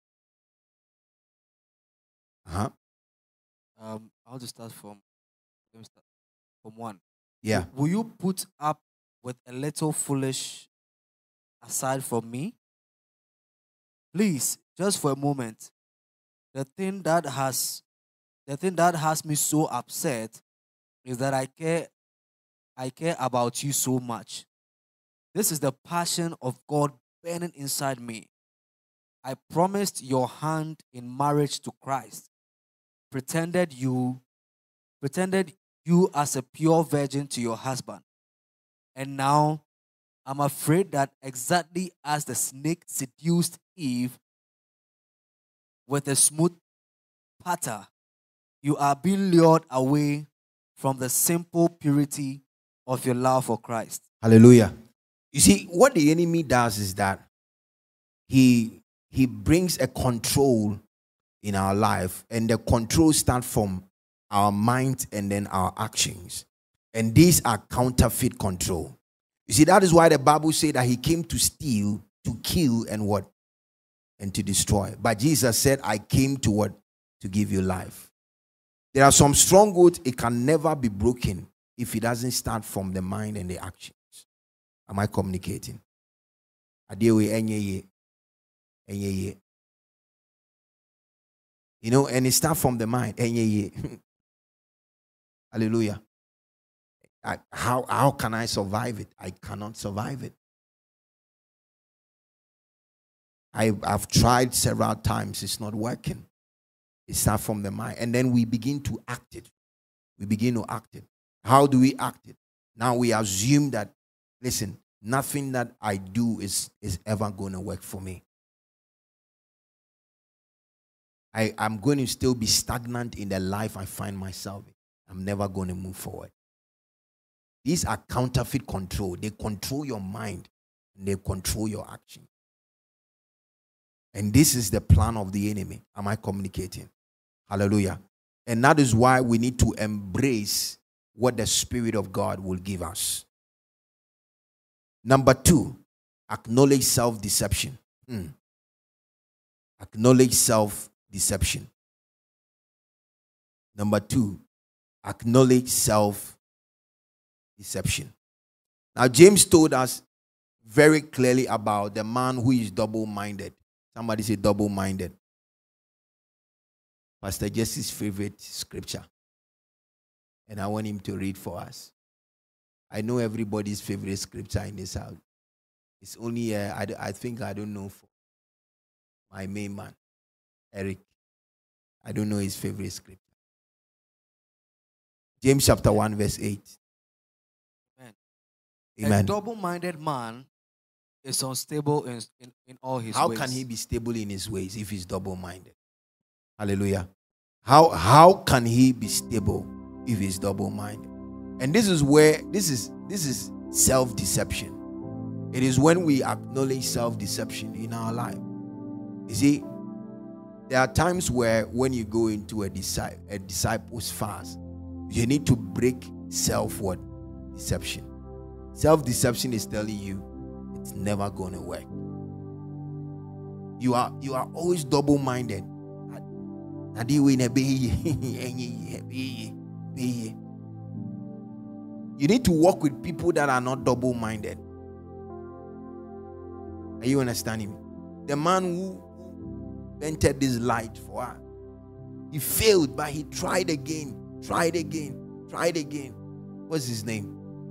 Uh-huh. Um, I'll just start from, let me start from one. Yeah. Will you put up with a little foolish aside from me? Please, just for a moment. The thing that has the thing that has me so upset is that I care I care about you so much. This is the passion of God burning inside me. I promised your hand in marriage to Christ. Pretended you pretended you as a pure virgin to your husband. And now I'm afraid that exactly as the snake seduced Eve with a smooth patter, you are being lured away from the simple purity of your love for Christ. Hallelujah. You see, what the enemy does is that he he brings a control in our life, and the control starts from our mind and then our actions. And these are counterfeit control. You see, that is why the Bible said that he came to steal, to kill, and what? And to destroy. But Jesus said, I came to what? To give you life. There are some strongholds, it can never be broken if it doesn't start from the mind and the actions. Am I communicating? You know, and it starts from the mind. Hallelujah. I, how, how can I survive it? I cannot survive it. I, I've tried several times. It's not working. It starts from the mind. And then we begin to act it. We begin to act it. How do we act it? Now we assume that, listen, nothing that I do is, is ever going to work for me. I, I'm going to still be stagnant in the life I find myself in. I'm never going to move forward. These are counterfeit control. They control your mind and they control your action. And this is the plan of the enemy. Am I communicating? Hallelujah. And that is why we need to embrace what the Spirit of God will give us. Number two, acknowledge self-deception. Hmm. Acknowledge self-deception. Number two, acknowledge self-deception. Now, James told us very clearly about the man who is double-minded. Somebody say double-minded. Pastor Jesse's favorite scripture. And I want him to read for us. I know everybody's favorite scripture in this house. It's only, uh, I, I think, I don't know for my main man, Eric. I don't know his favorite scripture. James chapter one, verse eight. Amen. Amen. A double-minded man is unstable in, in, in all his How ways. can he be stable in his ways if he's double-minded? Hallelujah. How, how can he be stable if he's double-minded? And this is where, this is, this is self-deception. It is when we acknowledge self-deception in our life. You see, there are times where when you go into a, disci- a disciples fast, you need to break self-what? Deception. Self-deception is telling you it's never going to work. You are, you are always double-minded. You need to work with people that are not double-minded. Are you understanding me? The man who entered this light for us, he failed, but he tried again, tried again, tried again. What's his name?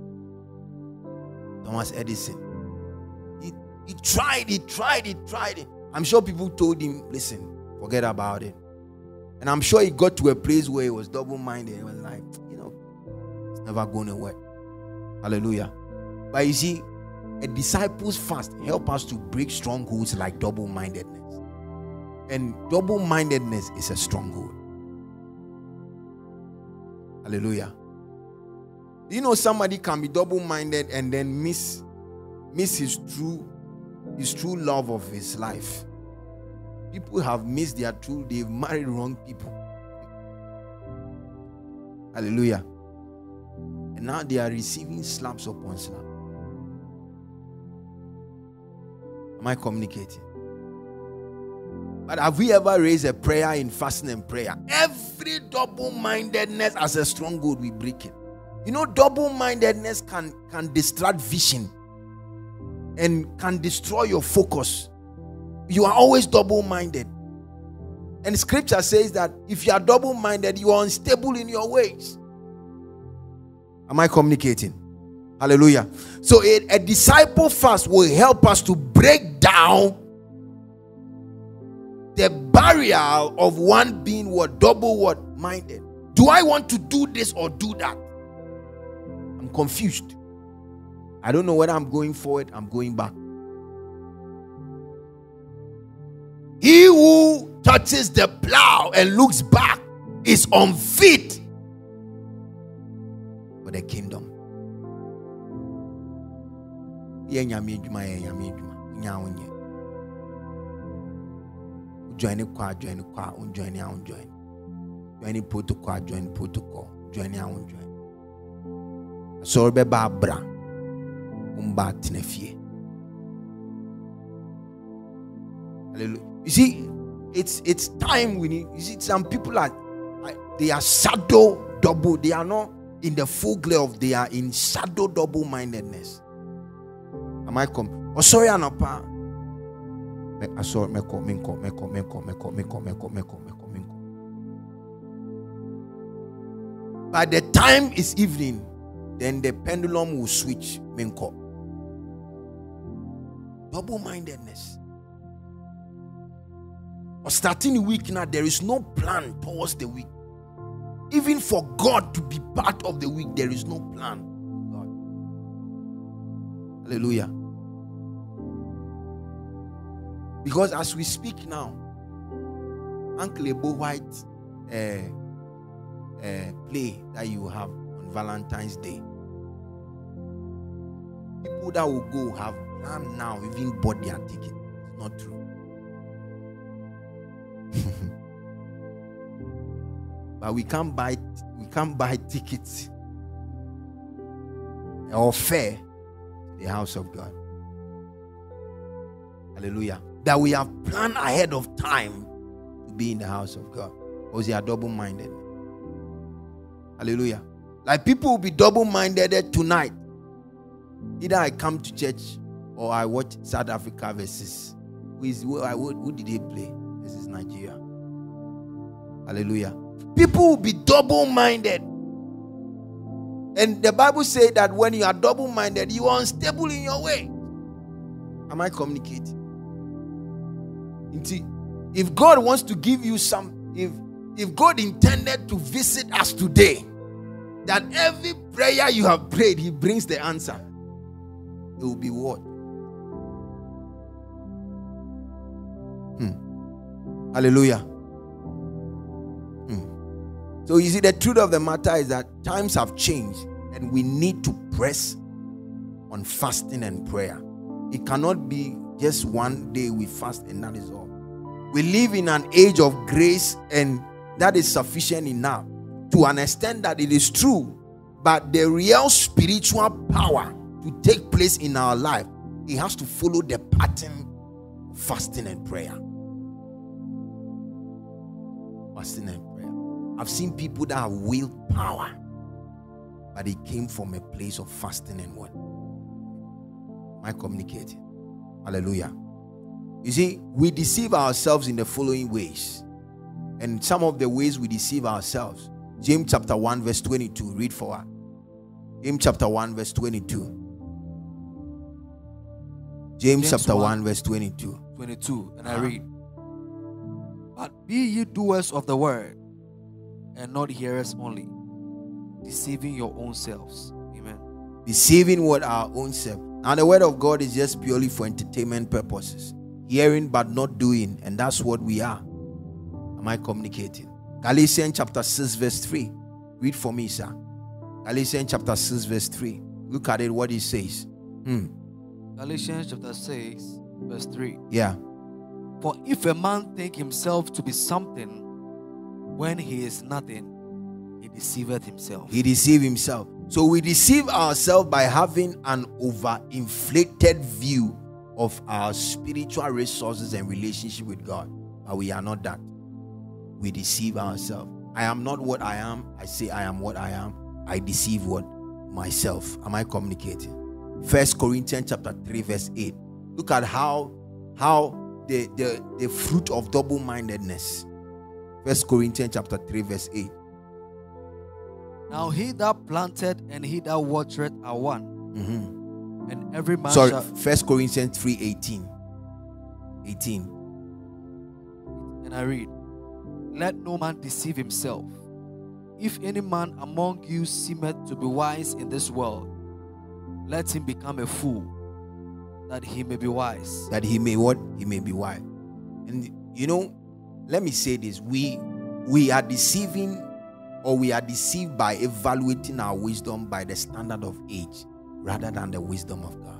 Thomas Edison. He, he tried, he tried, he tried it. I'm sure people told him, listen, forget about it. And I'm sure he got to a place where he was double-minded. He was like, you know, it's never going to work. Hallelujah. But you see, a disciples fast help us to break strongholds like double-mindedness. And double-mindedness is a stronghold. Hallelujah. You know, somebody can be double-minded and then miss, miss his true, his true love of his life. People have missed their true, they've married wrong people. Hallelujah. And now they are receiving slaps upon slap. Am I communicating? But have we ever raised a prayer in fasting and prayer? Every double-mindedness as a stronghold, we break it. You know, double-mindedness can, can distract vision and can destroy your focus. You are always double-minded. And scripture says that if you are double-minded, you are unstable in your ways. Am I communicating? Hallelujah. So a, a disciple fast will help us to break down the barrier of one being what? Double what? Minded. Do I want to do this or do that? I'm confused. I don't know whether I'm going forward, I'm going back. He who touches the plow and looks back is unfit for the kingdom. Join the choir, join the choir, join the join. Join the protocol, join the protocol, join the join. So be babra, umba tinefie. Hallelujah. You see, it's it's time we need. You see, some people are they are shadow double. They are not in the full glare of. They are in shadow double-mindedness. Am I come? Oh, sorry, Anapa. I saw me come, me come, me come, me come, me come, me come, me come, me come, me come, me come. By the time it's evening, then the pendulum will switch. Me come. Double-mindedness. Or starting the week now, there is no plan towards the week. Even for God to be part of the week, there is no plan. God. Hallelujah. Because as we speak now, Uncle Ebo White uh, uh, play that you have on Valentine's Day, people that will go have planned now, even bought their ticket. It's not true. But we can't buy we can't buy tickets or fare to the house of God. Hallelujah. That we have planned ahead of time to be in the house of God. Because they are double-minded. Hallelujah. Like people will be double-minded tonight. Either I come to church or I watch South Africa versus who is who, who, who did they play? This is Nigeria. Hallelujah. People will be double-minded. And the Bible says that when you are double-minded, you are unstable in your way. Am I communicating? If God wants to give you some, if if God intended to visit us today, that every prayer you have prayed, He brings the answer, it will be what? Hmm. Hallelujah. Hmm. So you see, the truth of the matter is that times have changed and we need to press on fasting and prayer. It cannot be just one day we fast and that is all. We live in an age of grace, and that is sufficient enough to understand that it is true. But the real spiritual power to take place in our life, it has to follow the pattern of fasting and prayer. Fasting and prayer. I've seen people that have willpower, but it came from a place of fasting and what? Am I communicating? Hallelujah. You see, we deceive ourselves in the following ways. And some of the ways we deceive ourselves. James chapter one verse twenty-two. Read for us. James chapter one verse twenty-two. James, James chapter one, one verse twenty-two. twenty-two. And uh-huh. I read. But be ye doers of the word, and not hearers only, deceiving your own selves. Amen. Deceiving what? Our own self. And the word of God is just purely for entertainment purposes. Hearing but not doing, and that's what we are. Am I communicating? Galatians chapter six verse three. Read for me, sir. Galatians chapter six verse three. Look at it, what it says. Hmm. Galatians chapter six verse three. Yeah. For if a man think himself to be something when he is nothing, he deceiveth himself. He deceived himself. So we deceive ourselves by having an overinflated view of our spiritual resources and relationship with God. But we are not that. We deceive ourselves. I am not what I am. I say I am what I am. I deceive what? Myself. Am I communicating? First Corinthians chapter three verse eight. Look at how how the, the, the fruit of double-mindedness. First Corinthians chapter three verse eight. Now he that planted and he that watered are one. Mm-hmm. And every man Sorry, shall... First Corinthians three eighteen. eighteen. And I read, let no man deceive himself. If any man among you seemeth to be wise in this world, let him become a fool, that he may be wise. That he may what? He may be wise. And you know, let me say this. We we are deceiving, or we are deceived by evaluating our wisdom by the standard of age rather than the wisdom of God.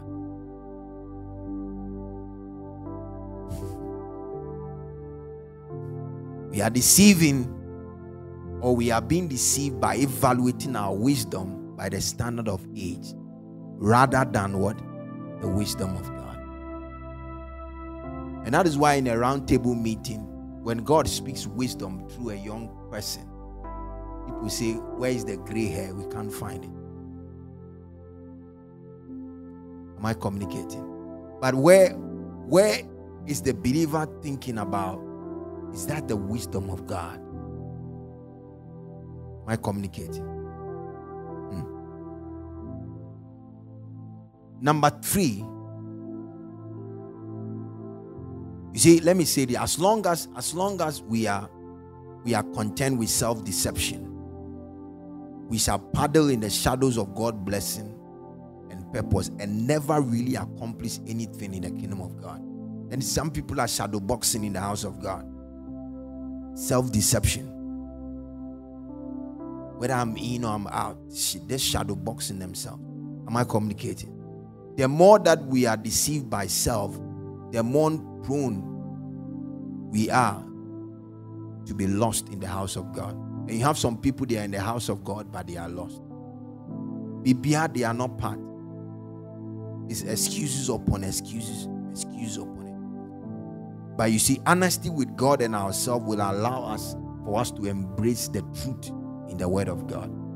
We are deceiving, or we are being deceived by evaluating our wisdom by the standard of age rather than what? The wisdom of God. And that is why in a round table meeting, when God speaks wisdom through a young person, people say, where is the gray hair? We can't find it. Am I communicating? But where, where is the believer thinking about? Is that the wisdom of God? Am I communicating? Hmm. Number three. You see, let me say this. As long as, as long as we are, we are content with self-deception, we shall paddle in the shadows of God's blessing and purpose and never really accomplish anything in the kingdom of God. And some people are shadow boxing in the house of God. Self-deception. Whether I'm in or I'm out, they're shadow boxing themselves. Am I communicating? The more that we are deceived by self, the more prone we are to be lost in the house of God. And you have some people, they are in the house of God, but they are lost. Bibia, they are not part. It's excuses upon excuses, excuses upon it. But you see, honesty with God and ourselves will allow us for us to embrace the truth in the word of God.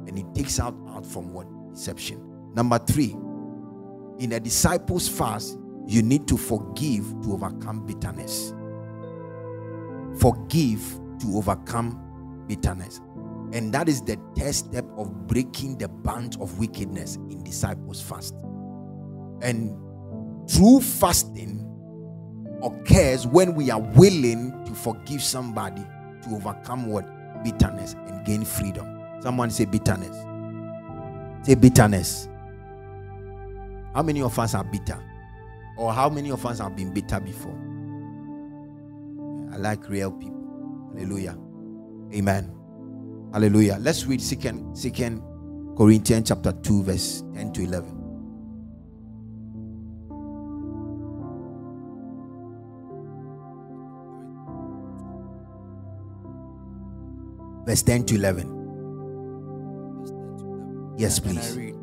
takes out out from what? Deception. Number three, in a disciples fast, you need to forgive to overcome bitterness. Forgive to overcome bitterness. And that is the third step of breaking the band of wickedness in disciples fast. And true fasting occurs when we are willing to forgive somebody to overcome what? Bitterness and gain freedom. Someone say bitterness. Say bitterness. How many of us are bitter? Or how many of us have been bitter before? I like real people. Hallelujah. Amen. Hallelujah. Let's read second, second Corinthians chapter two, verse ten to eleven. Verse ten to eleven. Yes, And I please. read,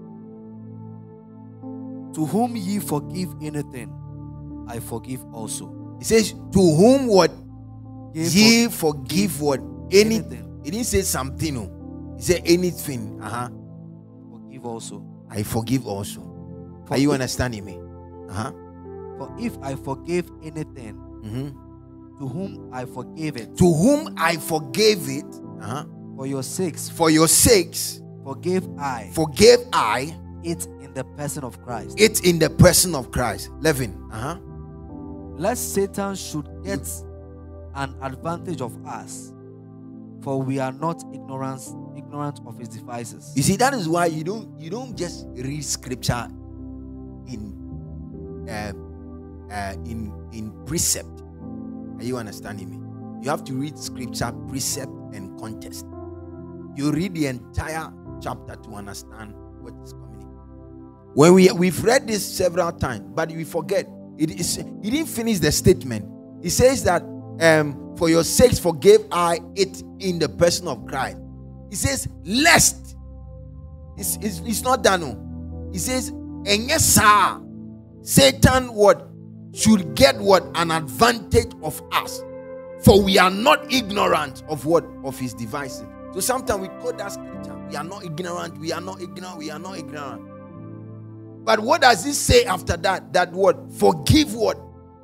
to whom ye forgive anything, I forgive also. It says, to whom what Ye ye for- forgive what? Any, anything, it didn't say something. No. It said anything. Uh-huh. forgive also. I forgive also. For Are you if- understanding me? Uh-huh. For if I forgive anything, Mm-hmm. to whom I forgive it, To whom I forgave it, uh-huh, for your sakes, for your sakes, forgive I forgave I it in the person of Christ. it in the person of Christ. eleven. Uh-huh. Lest Satan should get an advantage of us, for we are not ignorant, ignorant of his devices. You see, that is why you don't you don't just read scripture in uh, uh, in in precept. Are you understanding me? You have to read scripture, precept, and context. You read the entire chapter to understand what is coming. When we we've read this several times, but we forget. It is he didn't finish the statement. He says that um, for your sakes forgave I it in the person of Christ. He says, lest. It's, it's, it's not done. No. He says, and yes, sir, Satan what should get what? An advantage of us. For we are not ignorant of what? Of his devices. So sometimes we quote that scripture. We are not ignorant. We are not ignorant. We are not ignorant. But what does it say after that? That what? Forgive what?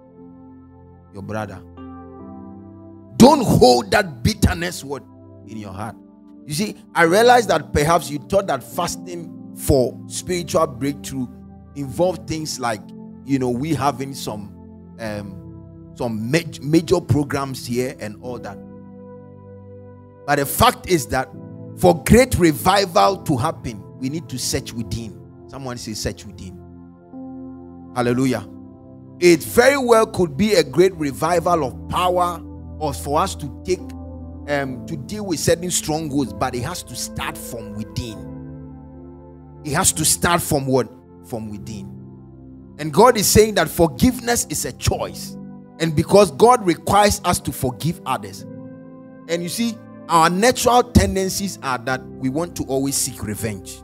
Your brother. Don't hold that bitterness what? In your heart. You see, I realized that perhaps you thought that fasting for spiritual breakthrough involved things like, you know, we having some um, some major, major programs here and all that. But the fact is that for great revival to happen, we need to search within. Someone say search within. Hallelujah. It very well could be a great revival of power, or for us to take um, to deal with certain strongholds, but it has to start from within. It has to start from what? From within. And God is saying that forgiveness is a choice. And because God requires us to forgive others. And you see, our natural tendencies are that we want to always seek revenge.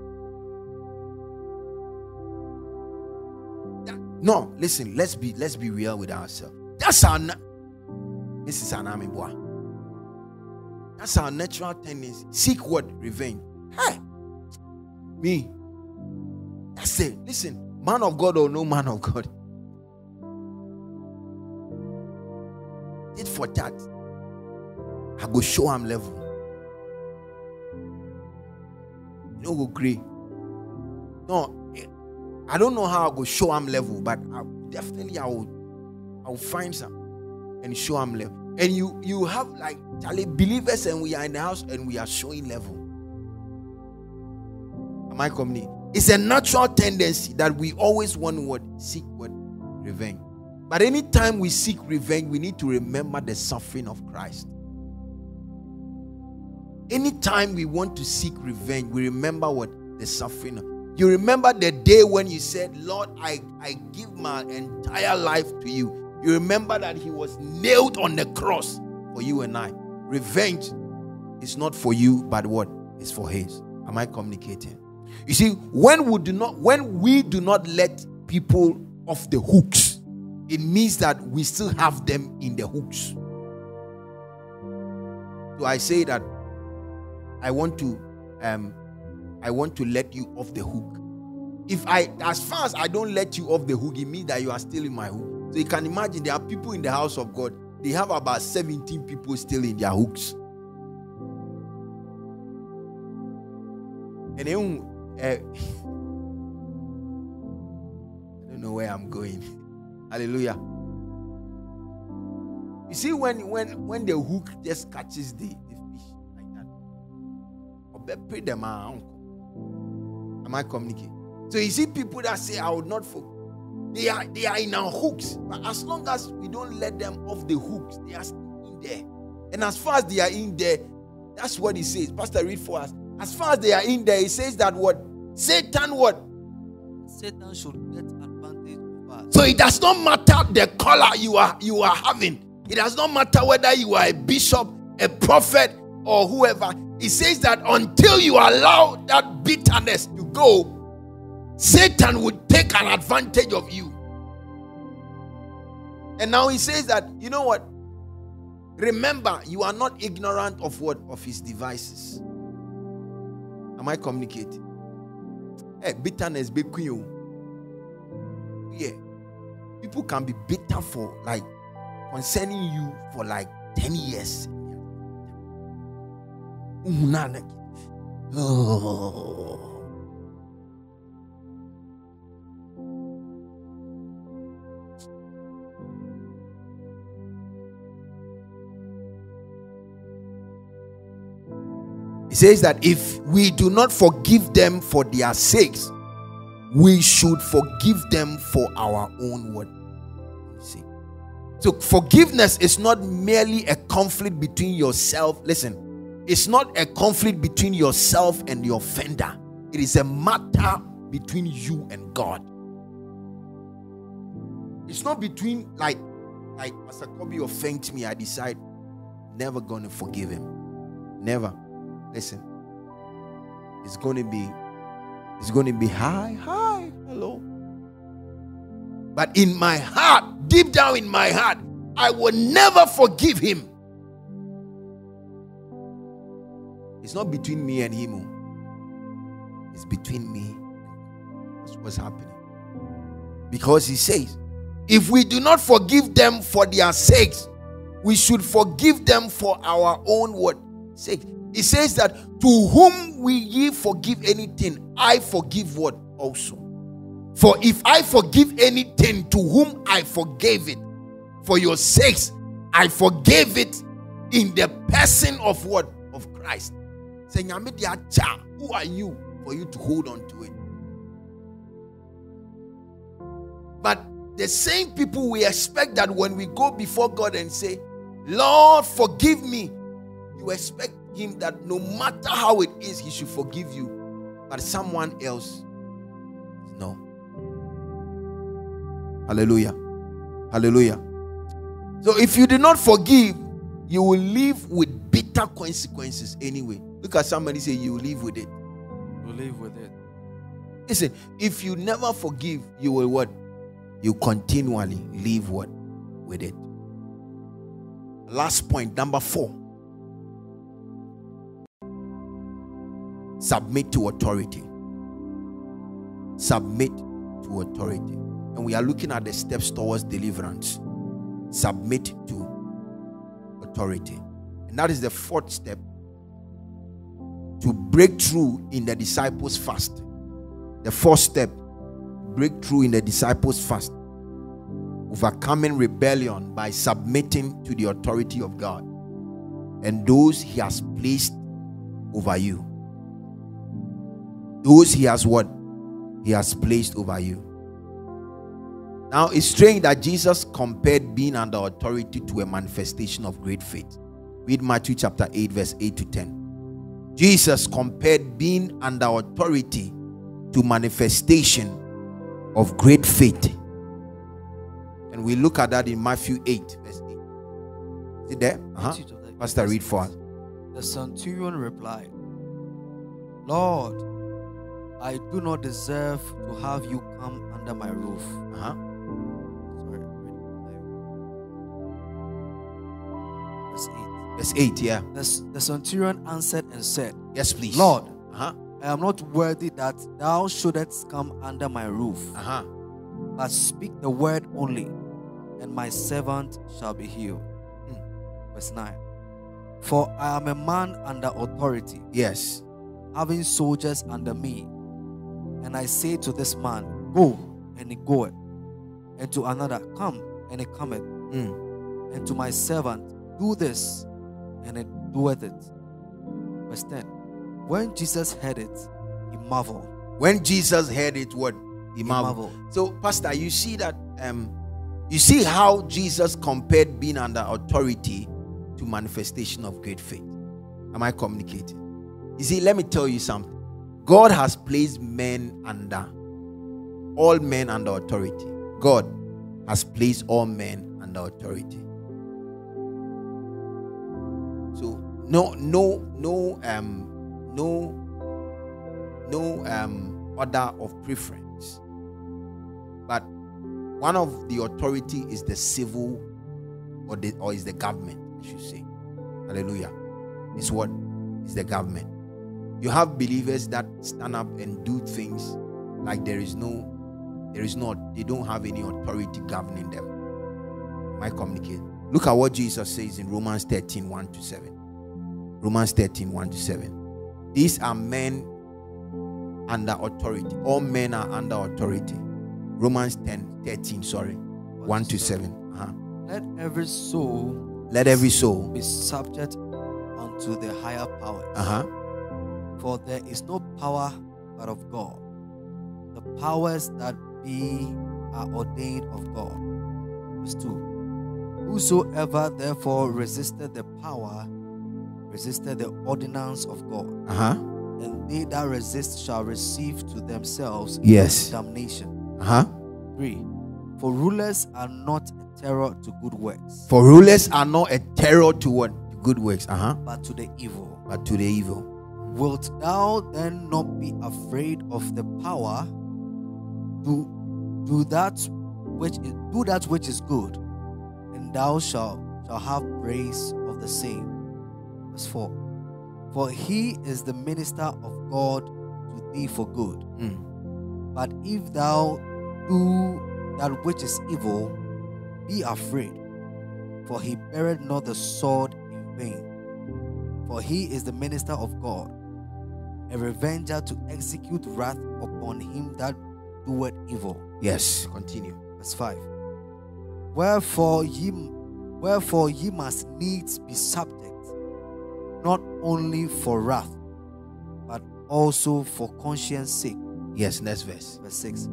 No, listen, let's be let's be real with ourselves. That's our na- Missus Anamibwa. That's our natural tendency. Seek what? Revenge. Hey, me. That's it. Listen, man of God or no man of God, did for that. I go show him level. You know, go agree. No. I don't know how I go show him level, but I, definitely I will, I will find some and show him level. And you, you have like Charlie believers, and we are in the house and we are showing level. Am I coming? It's a natural tendency that we always want what seek what revenge. But anytime we seek revenge, we need to remember the suffering of Christ. Anytime we want to seek revenge, we remember what the suffering of. You remember the day when you said, Lord, I, I give my entire life to you. You remember that he was nailed on the cross for you and I. Revenge is not for you, but what? It's for his. Am I communicating? You see, when we do not, when we do not let people off the hooks, it means that we still have them in the hooks. So I say that I want to um I want to let you off the hook. If I, as far as I don't let you off the hook, it means that you are still in my hook. So you can imagine there are people in the house of God. They have about seventeen people still in their hooks. And then, uh, I don't know where I'm going. Hallelujah. You see, when when when the hook just catches the, the fish like that, pray them out. Am I communicating? So you see people that say, I would not forgive. They are they are in our hooks. But as long as we don't let them off the hooks, they are still in there. And as far as they are in there, that's what he says. Pastor, read for us. As far as they are in there, he says that what? Satan what? Satan should get advantage of us. So it does not matter the color you are you are having. It does not matter whether you are a bishop, a prophet, or whoever. It says that until you allow that bitterness to go, Satan would take an advantage of you. And now he says that, you know what? Remember, you are not ignorant of what? Of his devices. Am I communicating? Hey, bitterness, be queen. Yeah. People can be bitter for like concerning you for like ten years. Oh. It says that if we do not forgive them for their sakes, we should forgive them for our own what? Sake. So forgiveness is not merely a conflict between yourself. Listen, it's not a conflict between yourself and the offender. It is a matter between you and God. It's not between like like Pastor Kobe offends me, I decide never gonna forgive him. Never. Listen, it's going to be, it's going to be hi, hi, hello. But in my heart, deep down in my heart, I will never forgive him. It's not between me and him. It's between me. That's what's happening. Because he says, if we do not forgive them for their sakes, we should forgive them for our own what? Sake. It says that to whom we ye forgive anything, I forgive what also. For if I forgive anything to whom I forgave it, for your sakes, I forgave it in the person of what? Of Christ. Saying, who are you for you to hold on to it? But the same people, we expect that when we go before God and say, Lord, forgive me, you expect him that no matter how it is, he should forgive you. But someone else, no. Hallelujah. Hallelujah. So if you do not forgive, you will live with bitter consequences anyway. Look at somebody, say you will live with it. You live with it. Listen, if you never forgive, you will what? You continually live what? With it. Last point, number four. Submit to authority. Submit to authority. And we are looking at the steps towards deliverance. Submit to authority. And that is the fourth step. To break through in the disciples' fast. The fourth step. Break through in the disciples' fast. Overcoming rebellion by submitting to the authority of God and those he has placed over you. Those he has what? He has placed over you. Now it's strange that Jesus compared being under authority to a manifestation of great faith. Read Matthew chapter eight verse eight to ten. Jesus compared being under authority to manifestation of great faith. And we look at that in Matthew eight verse eight. Is it there? Uh-huh. Pastor, read for us. The centurion replied, Lord, I do not deserve to have you come under my roof. Uh-huh. Sorry. Verse eight. Verse eight, yeah. The, the centurion answered and said, Yes, please. Lord, uh-huh. I am not worthy that thou shouldest come under my roof. Uh-huh. But speak the word only, and my servant shall be healed. Mm. Verse nine. For I am a man under authority, Yes. having soldiers under me. And I say to this man, go, and he goeth. And to another, come, and he cometh. Mm. And to my servant, do this, and he doeth it. Verse ten. When Jesus heard it, he marveled. When Jesus heard it, what? He He marveled. marveled. So, Pastor, you see that um you see how Jesus compared being under authority to manifestation of great faith. Am I communicating? You see, let me tell you something. God has placed men under, all men under authority. God has placed all men under authority. So no, no, no, um, no, no um order of preference. But one of the authority is the civil, or the or is the government, I should say. Hallelujah. It's what is the government. You have believers that stand up and do things like there is no, there is not, they don't have any authority governing them. Am I communicating? Look at what Jesus says in Romans thirteen, one to seven. Romans thirteen, one to seven. These are men under authority. All men are under authority. Romans ten, thirteen, sorry. one to seven. Uh-huh. Let every soul Let every soul. be subject unto the higher powers. Uh-huh. For there is no power but of God. The powers that be are ordained of God. Verse two. Whosoever therefore resisted the power, resisted the ordinance of God. Uh-huh. And they that resist shall receive to themselves Yes. damnation. Uh-huh. three. For rulers are not a terror to good works, For rulers are not a terror to what? To good works. Uh-huh. but to the evil. But to the evil. Wilt thou then not be afraid of the power? Do do that which is, do that which is good, and thou shalt shall have praise of the same. Verse four. For he is the minister of God to thee for good. Mm. But if thou do that which is evil, be afraid, for he beareth not the sword in vain. For he is the minister of God, a revenger to execute wrath upon him that doeth evil. Yes. Continue. Verse five. Wherefore ye, wherefore ye must needs be subject, not only for wrath, but also for conscience sake. Yes. Next verse. Verse six.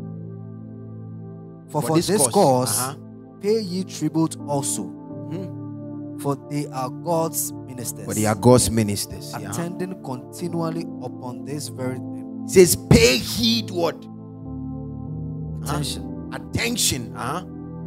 For for, this, cause, uh-huh. pay ye tribute also, Hmm. for they are God's ministers, For they are God's ministers. Yeah. attending continually upon this very thing. It says, pay heed what? Attention. Attention. Uh-huh.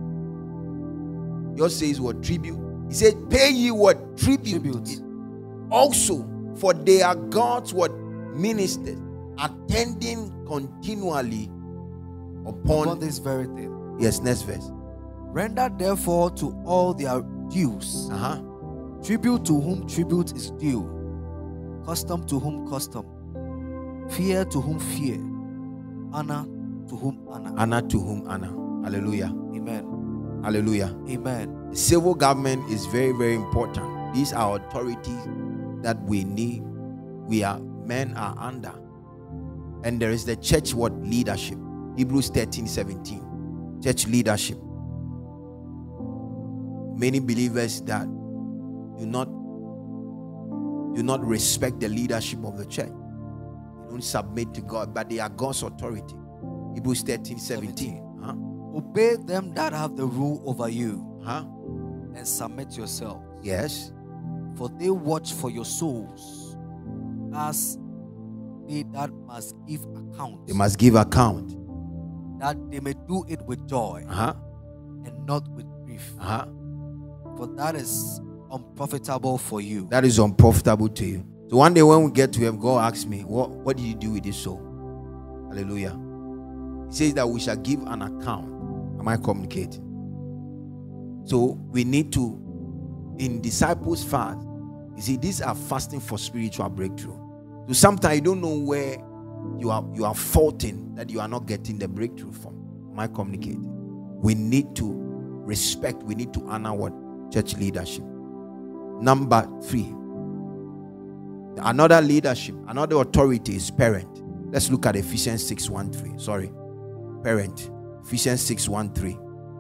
Yours says what? Tribute. He said, pay ye what? Tribute. Tribute. Also, for they are God's what? Ministers, attending continually upon, Upon this very thing. yes, next verse. Render therefore to all their dues, Uh-huh. tribute to whom tribute is due, custom to whom custom, fear to whom fear, honor to whom honor. Honor to whom honor. Hallelujah. Amen. Hallelujah. Amen. The civil government is very, very important. These are authorities that we need. We are men are under. And there is the church what? Leadership. Hebrews thirteen, seventeen. Church leadership. Many believers that do not do not respect the leadership of the church. They don't submit to God, but they are God's authority. Hebrews thirteen, seventeen. Huh? Obey them that have the rule over you, Huh? and submit yourselves. Yes. For they watch for your souls, as they that must give account, They must give account. that they may do it with joy Uh-huh. and not with grief. Uh-huh. For that is unprofitable for you. That is unprofitable to you. So one day when we get to him, God asks me, What what did you do with this soul? Hallelujah. He says that we shall give an account. Am I communicating? So we need to, in disciples fast, you see, these are fasting for spiritual breakthrough. So sometimes you don't know where you are you are faulting that you are not getting the breakthrough from. Am I communicating? We need to respect, we need to honor what? Church leadership. Number three, another leadership, another authority is parent. Let's look at Ephesians six one three. Sorry, parent. Ephesians six one three.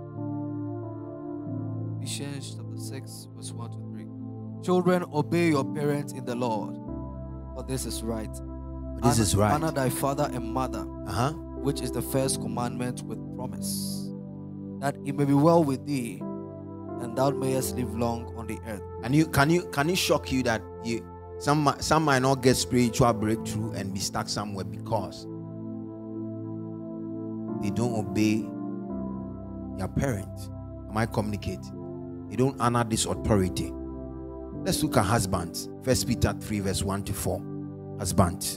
Ephesians chapter six, verse one to three. Children, obey your parents in the Lord, for this is right. This is right. Honor thy father and mother, Uh-huh. which is the first commandment with promise, that it may be well with thee, and thou mayest live long on the earth. And you can you can it shock you that you some mi- some might not get spiritual breakthrough and be stuck somewhere because they don't obey their parents? Am I communicating? They don't honor this authority. Let's look at husbands. First Peter three, verse one to four. Husbands.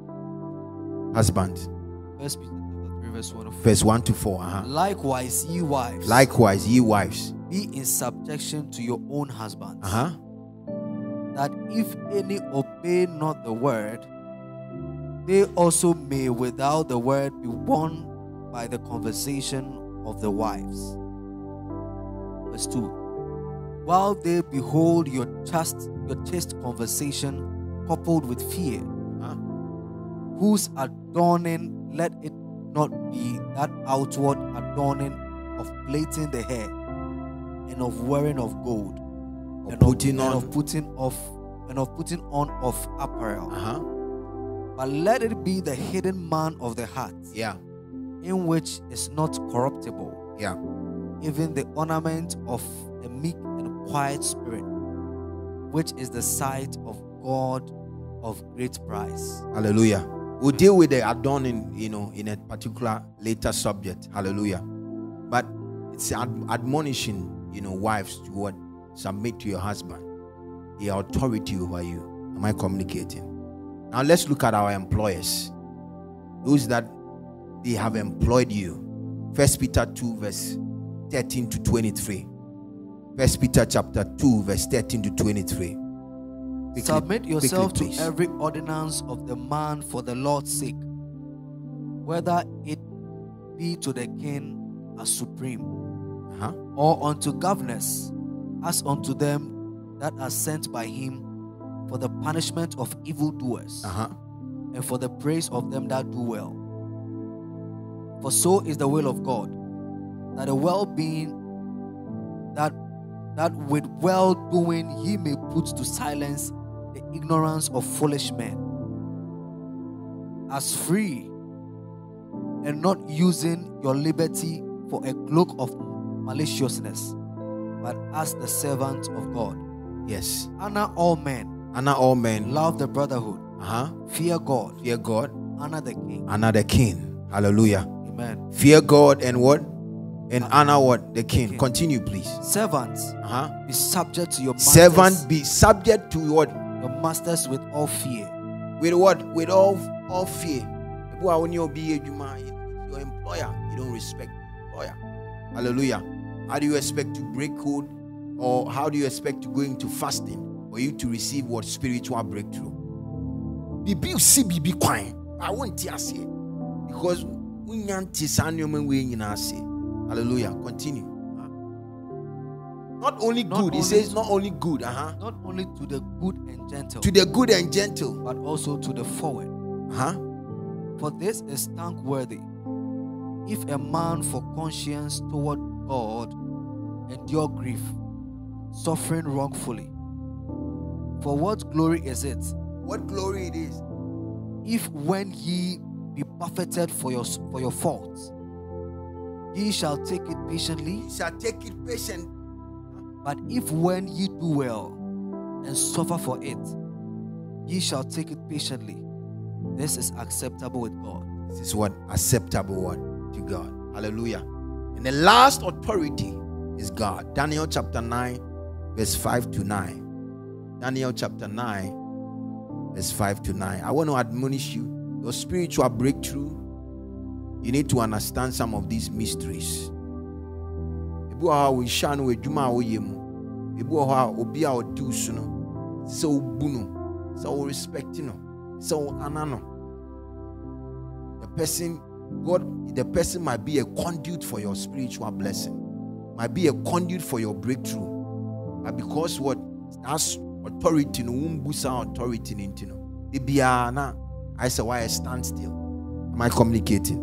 Husbands. First Peter chapter three, verse one to four. Verse one to four. Uh-huh. Likewise, ye wives, Likewise, ye wives. be in subjection to your own husbands, Uh-huh. that if any obey not the word, they also may without the word be won by the conversation of the wives. Verse two. While they behold your chaste, your chaste conversation coupled with fear, Huh? whose adorning let it not be that outward adorning of plaiting the hair and of wearing of gold Or and, putting of, and on. of putting off and of putting on of apparel, Uh-huh. but let it be the hidden man of the heart, Yeah. in which is not corruptible, Yeah. even the ornament of a meek and quiet spirit, which is the sight of God of great price. Hallelujah. We'll deal with the adorning, you know, in a particular later subject. Hallelujah. But it's ad- admonishing, you know, wives to what? Submit to your husband. The authority over you. Am I communicating? Now let's look at our employers. Those that they have employed you. First Peter two, verse thirteen to twenty-three. First Peter chapter two, verse thirteen to twenty-three. Quickly, Submit yourself quickly, to please. every ordinance of the man for the Lord's sake, whether it be to the king as supreme, Uh-huh. or unto governors as unto them that are sent by him for the punishment of evildoers, Uh-huh. and for the praise of them that do well. For so is the will of God, that the well-being that that with well-doing he may put to silence the ignorance of foolish men, as free, and not using your liberty for a cloak of maliciousness, but as the servant of God. Yes. Honor all men, Honor all men. love the brotherhood, Uh-huh. fear God, Fear God. honor the king. Honor the king. Hallelujah. Amen. Fear God and what? And honor what? The king. king. Continue, please. Servants, Uh-huh. be subject to your masters, Servant, be subject to what? your masters with all fear. With what? With all all fear. People are when you be a Juma, your employer, you don't respect the employer. Hallelujah. How do you expect to break code, or how do you expect to go into fasting for you to receive what? Spiritual breakthrough? Bibi see bibi kwine. I won't say because we can't man we in say. Hallelujah. Continue. Not only Not good. He only says to- not only good. Uh-huh. Not only to the good and gentle, To the good and gentle. but also to the forward. Uh-huh. For this is thankworthy, if a man for conscience toward God endure grief, suffering wrongfully. For what glory is it, What glory it is. if when ye be buffeted for your for your faults, ye shall take it patiently? You shall take it patient. But if when ye do well and suffer for it, ye shall take it patiently, this is acceptable with God. This is what? Acceptable one to God. Hallelujah. And the last authority is God. Daniel chapter nine, verse five to nine. Daniel chapter nine, verse five to nine. I want to admonish you. Your spiritual breakthrough, you need to understand some of these mysteries. Ebu aha we shanu we juma wo yemu. Ebu aha obi a odi usuno. So bunu. So respect no. So anano. The person, God, the person might be a conduit for your spiritual blessing, might be a conduit for your breakthrough. But because what? That's authority, no one boosts our authority into no. The biana, I say why I stand still. Am I communicating?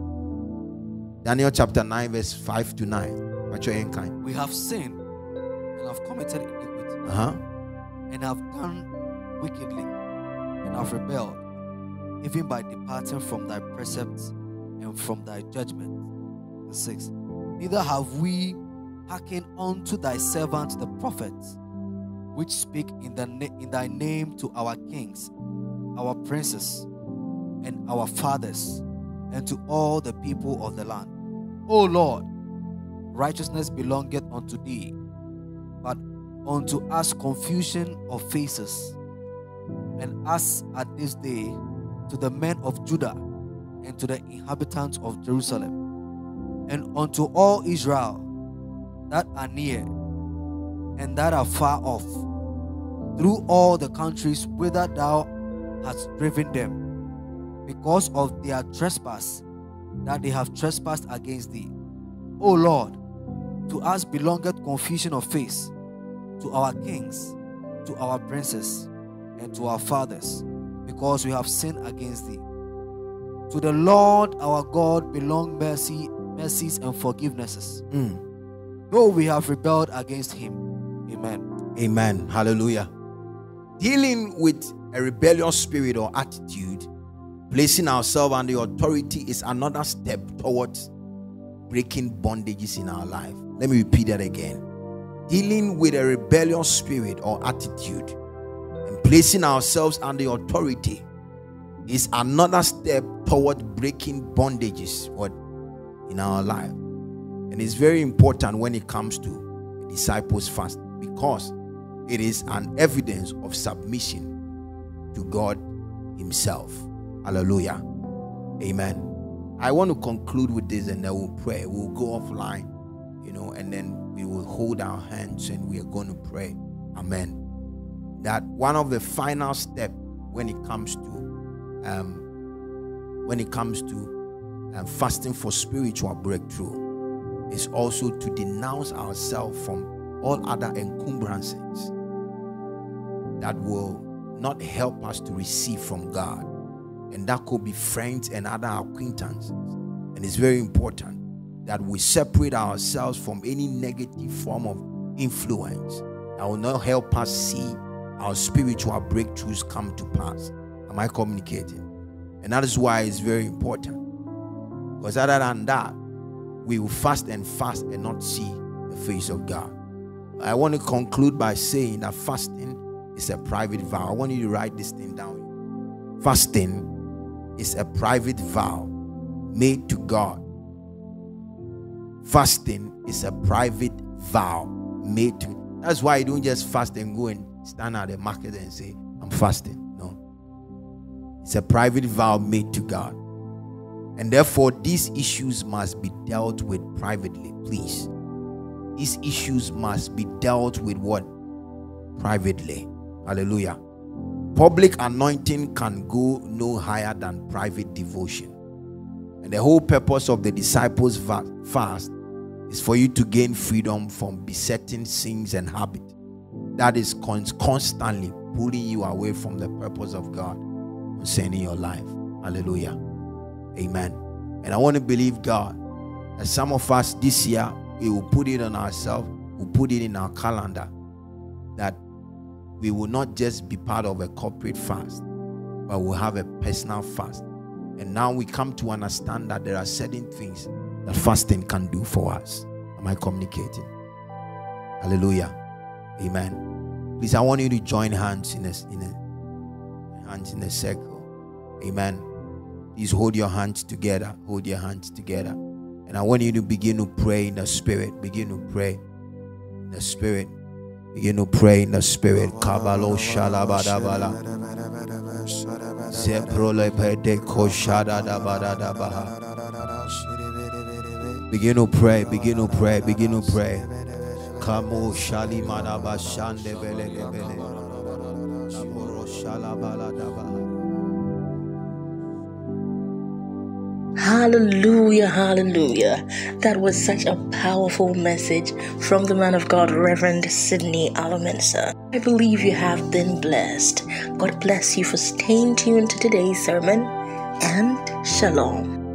Daniel chapter nine, verse five to nine. We have sinned and have committed iniquity, uh-huh. and have done wickedly, and have rebelled, even by departing from thy precepts and from thy judgment. Verse six. Neither have we hearkened unto thy servants the prophets, which speak in, the na- in thy name to our kings, our princes, and our fathers, and to all the people of the land. O Lord, righteousness belongeth unto thee, but unto us confusion of faces, and us at this day to the men of Judah and to the inhabitants of Jerusalem, and unto all Israel that are near and that are far off, through all the countries whither thou hast driven them, because of their trespass that they have trespassed against thee. O Lord, to us belongeth confusion of face, to our kings, to our princes, and to our fathers, because we have sinned against thee. To the Lord our God belong mercy, mercies and forgivenesses, Mm. though we have rebelled against him. Amen. Amen. Hallelujah. Dealing with a rebellious spirit or attitude, placing ourselves under the authority, is another step towards breaking bondages in our life. Let me repeat that again. Dealing with a rebellious spirit or attitude and placing ourselves under authority is another step toward breaking bondages what in our life. And it's very important when it comes to a disciples fast, because it is an evidence of submission to God himself. Hallelujah. Amen. I want to conclude with this, and then we'll pray. We'll go offline, you know, and then we will hold our hands and we are going to pray. Amen. That one of the final steps when it comes to um when it comes to um, fasting for spiritual breakthrough is also to denounce ourselves from all other encumbrances that will not help us to receive from God. And that could be friends and other acquaintances. And it's very important that we separate ourselves from any negative form of influence that will not help us see our spiritual breakthroughs come to pass. Am I communicating? And that is why it's very important. Because other than that, we will fast and fast and not see the face of God. I want to conclude by saying that fasting is a private vow. I want you to write this thing down. Fasting is a private vow made to God. Fasting is a private vow made to. That's why you don't just fast and go and stand at the market and say, I'm fasting. No. It's a private vow made to God. And therefore, these issues must be dealt with privately, please. These issues must be dealt with what? Privately. Hallelujah. Public anointing can go no higher than private devotion. And the whole purpose of the disciples' fast is for you to gain freedom from besetting sins and habits that is constantly pulling you away from the purpose of God concerning your life. Hallelujah. Amen. And I want to believe God that some of us this year, we will put it on ourselves, we'll put it in our calendar, that we will not just be part of a corporate fast, but we'll have a personal fast. And now we come to understand that there are certain things that fasting can do for us. Am I communicating? Hallelujah. Amen. Please, I want you to join hands in a, in a hands in a circle. Amen. Please hold your hands together. Hold your hands together. And I want you to begin to pray in the spirit. Begin to pray in the spirit. Begin to pray in the spirit. Kabalo shalabadabala. Zeprole pede koshada dabadadabaha. Begin to pray. Begin to pray. Begin to pray. Kamo shalimada bashande bele bele. Amoro shalabala dabaha. Hallelujah, hallelujah. That was such a powerful message from the man of God, Reverend Sidney Alamansa. I believe you have been blessed. God bless you for staying tuned to today's sermon, and shalom.